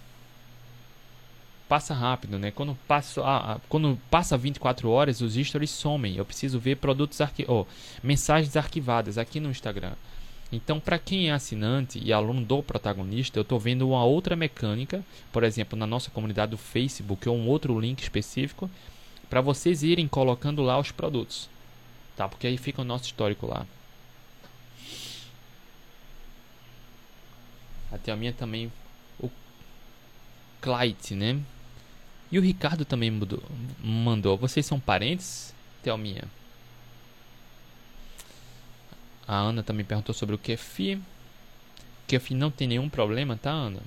Passa rápido, né? Quando passa, ah, quando passa vinte e quatro horas, os stories somem. Eu preciso ver produtos arqui oh, mensagens arquivadas aqui no Instagram. Então, para quem é assinante e aluno do protagonista, eu estou vendo uma outra mecânica, por exemplo, na nossa comunidade do Facebook, ou um outro link específico, para vocês irem colocando lá os produtos, tá? Porque aí fica o nosso histórico lá. Até a minha também, o Clyde, né? E o Ricardo também mudou, mandou. Vocês são parentes, Thelminha? A Ana também perguntou sobre o kefir. Kefir não tem nenhum problema, tá, Ana?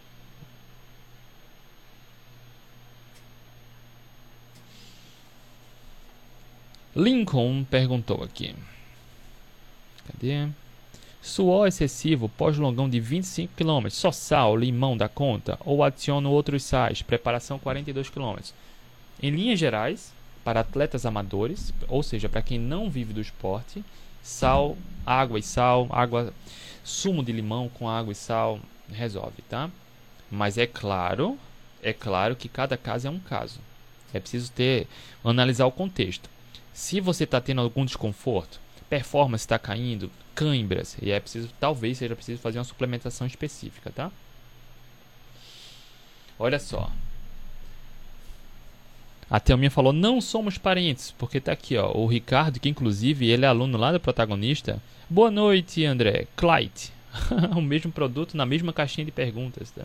Lincoln perguntou aqui. Cadê? Suor excessivo pós-longão de vinte e cinco quilômetros. Só sal, limão da conta? Ou adiciono outros sais? Preparação quarenta e dois quilômetros. Em linhas gerais, para atletas amadores, ou seja, para quem não vive do esporte, sal, água e sal, água Sumo de limão com água e sal resolve, tá? Mas é claro, é claro que cada caso é um caso. É preciso ter, analisar o contexto. Se você está tendo algum desconforto, performance está caindo, cãibras, e é preciso, talvez seja preciso fazer uma suplementação específica, tá? Olha só. A Thelminha falou, não somos parentes, porque tá aqui, ó, o Ricardo, que inclusive ele é aluno lá do Protagonista. Boa noite, André. Clyde. O mesmo produto na mesma caixinha de perguntas, tá?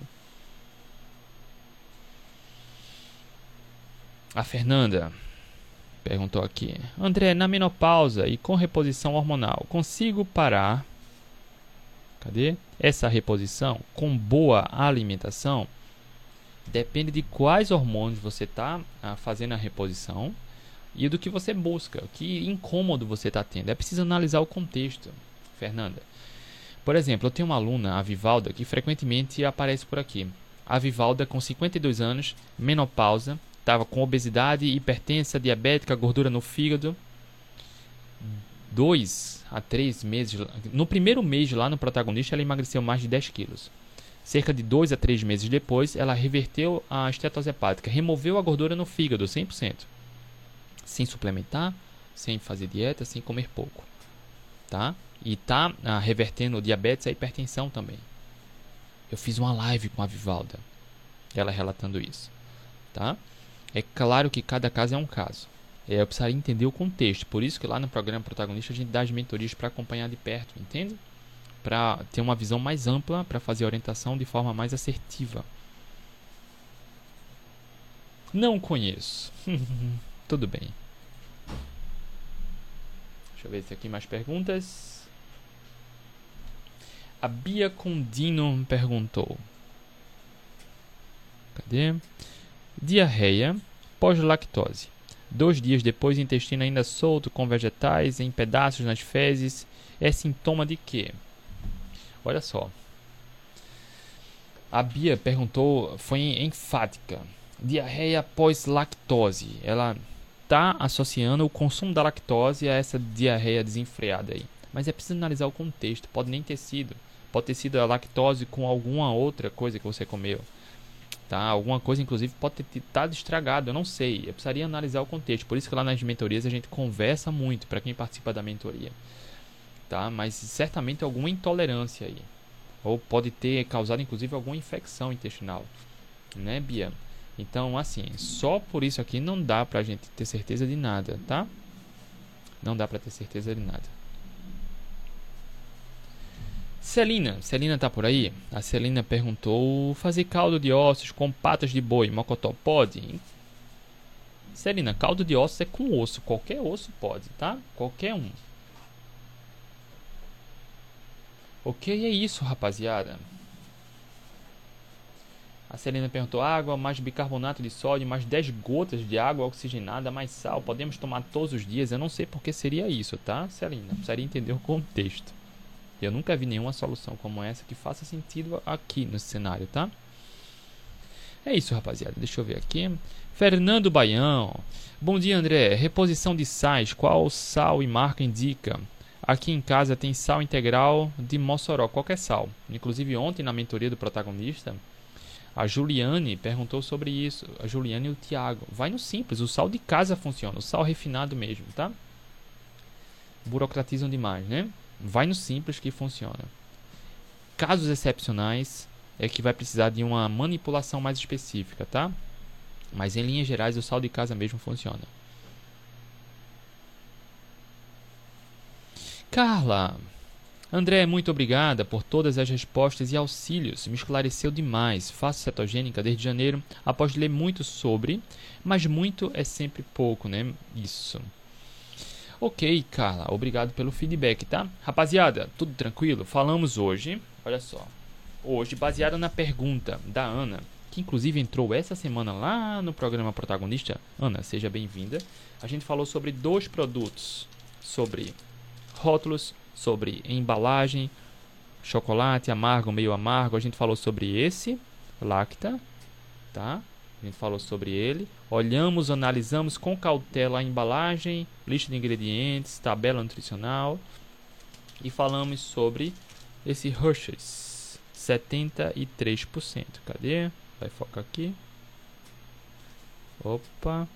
A Fernanda perguntou aqui, André, na menopausa e com reposição hormonal, consigo parar, cadê? Essa reposição com boa alimentação? Depende de quais hormônios você está ah, fazendo a reposição e do que você busca, que incômodo você está tendo. É preciso analisar o contexto, Fernanda. Por exemplo, eu tenho uma aluna, a Vivalda, que frequentemente aparece por aqui. A Vivalda, com cinquenta e dois anos, menopausa, estava com obesidade, hipertensa, diabética, gordura no fígado. Dois a três meses, no primeiro mês lá no Protagonista, ela emagreceu mais de dez quilos. Cerca de dois a três meses depois, ela reverteu a estetose hepática, removeu a gordura no fígado, cem por cento. Sem suplementar, sem fazer dieta, sem comer pouco. Tá? E está ah, revertendo o diabetes e a hipertensão também. Eu fiz uma live com a Vivalda, ela relatando isso. Tá? É claro que cada caso é um caso. É, eu precisaria entender o contexto. Por isso que lá no programa Protagonista a gente dá as mentorias para acompanhar de perto, entende? Para ter uma visão mais ampla, para fazer a orientação de forma mais assertiva. Não conheço. Tudo bem. Deixa eu ver se aqui mais perguntas. A Bia Condino perguntou. Cadê? Diarreia pós-lactose. Dois dias depois, intestino ainda solto, com vegetais em pedaços nas fezes. É sintoma de quê? Olha só. A Bia perguntou, foi enfática. Diarreia pós-lactose. Ela está associando o consumo da lactose a essa diarreia desenfreada aí. Mas é preciso analisar o contexto. Pode nem ter sido. Pode ter sido a lactose com alguma outra coisa que você comeu. Tá? Alguma coisa, inclusive, pode ter estado estragado. Eu não sei. Eu precisaria analisar o contexto. Por isso que lá nas mentorias a gente conversa muito para quem participa da mentoria. Tá? Mas certamente alguma intolerância aí. Ou pode ter causado, inclusive, alguma infecção intestinal. Né, Bia? Então, assim, só por isso aqui não dá pra gente ter certeza de nada, tá? Não dá pra ter certeza de nada. Celina, Celina tá por aí? A Celina perguntou, fazer caldo de ossos com patas de boi, mocotó, pode? Celina, caldo de ossos é com osso, qualquer osso pode, tá? Qualquer um. Ok, é isso, rapaziada. A Celina perguntou, água, mais bicarbonato de sódio, mais dez gotas de água oxigenada, mais sal, podemos tomar todos os dias? Eu não sei porque seria isso, tá, Celina? Precisaria entender o contexto. Eu nunca vi nenhuma solução como essa que faça sentido aqui no cenário, tá? É isso, rapaziada. Deixa eu ver aqui. Fernando Baião. Bom dia, André. Reposição de sais. Qual sal e marca indica? Aqui em casa tem sal integral de Mossoró. Qualquer sal. Inclusive, ontem, na mentoria do Protagonista, a Juliane perguntou sobre isso. A Juliane e o Tiago. Vai no simples. O sal de casa funciona. O sal refinado mesmo, tá? Burocratizam demais, né? Vai no simples que funciona. Casos excepcionais é que vai precisar de uma manipulação mais específica, tá? Mas em linhas gerais o sal de casa mesmo funciona. Carla, André, muito obrigada por todas as respostas e auxílios. Me esclareceu demais. Faço cetogênica desde janeiro, após ler muito sobre, mas muito é sempre pouco, né? Isso. Ok, Carla, obrigado pelo feedback, tá? Rapaziada, tudo tranquilo? Falamos hoje, olha só, hoje, baseado na pergunta da Ana, que inclusive entrou essa semana lá no programa Protagonista. Ana, seja bem-vinda. A gente falou sobre dois produtos, sobre rótulos, sobre embalagem, chocolate amargo, meio amargo. A gente falou sobre esse, Lacta, tá? A gente falou sobre ele. Olhamos, analisamos com cautela a embalagem, lista de ingredientes, tabela nutricional. E falamos sobre esse Hershey's, setenta e três por cento. Cadê? Vai focar aqui. Opa.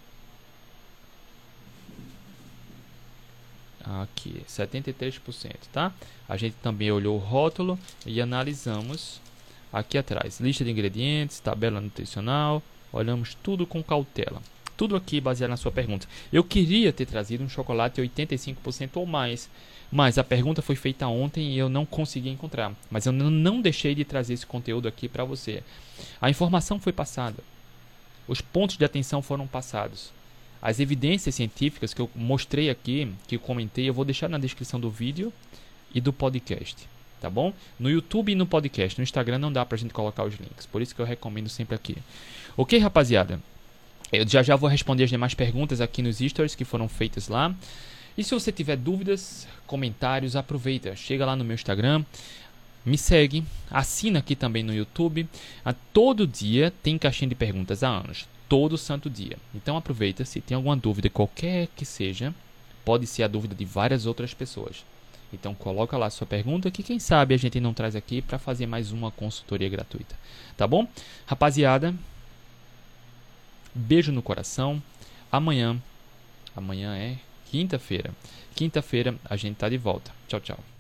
Aqui, setenta e três por cento, tá? A gente também olhou o rótulo e analisamos aqui atrás. Lista de ingredientes, tabela nutricional. Olhamos tudo com cautela. Tudo aqui baseado na sua pergunta. Eu queria ter trazido um chocolate oitenta e cinco por cento ou mais, mas a pergunta foi feita ontem e eu não consegui encontrar. Mas eu não deixei de trazer esse conteúdo aqui para você. A informação foi passada. Os pontos de atenção foram passados. As evidências científicas que eu mostrei aqui, que eu comentei, eu vou deixar na descrição do vídeo e do podcast, tá bom? No YouTube e no podcast. No Instagram não dá pra gente colocar os links, por isso que eu recomendo sempre aqui. Ok, rapaziada? Eu já já vou responder as demais perguntas aqui nos stories que foram feitas lá. E se você tiver dúvidas, comentários, aproveita. Chega lá no meu Instagram, me segue, assina aqui também no YouTube. A todo dia tem caixinha de perguntas há anos. Todo santo dia. Então aproveita, se tem alguma dúvida, qualquer que seja, pode ser a dúvida de várias outras pessoas. Então coloca lá a sua pergunta que quem sabe a gente não traz aqui para fazer mais uma consultoria gratuita. Tá bom? Rapaziada, beijo no coração. Amanhã, amanhã é quinta-feira. Quinta-feira a gente tá de volta. Tchau, tchau.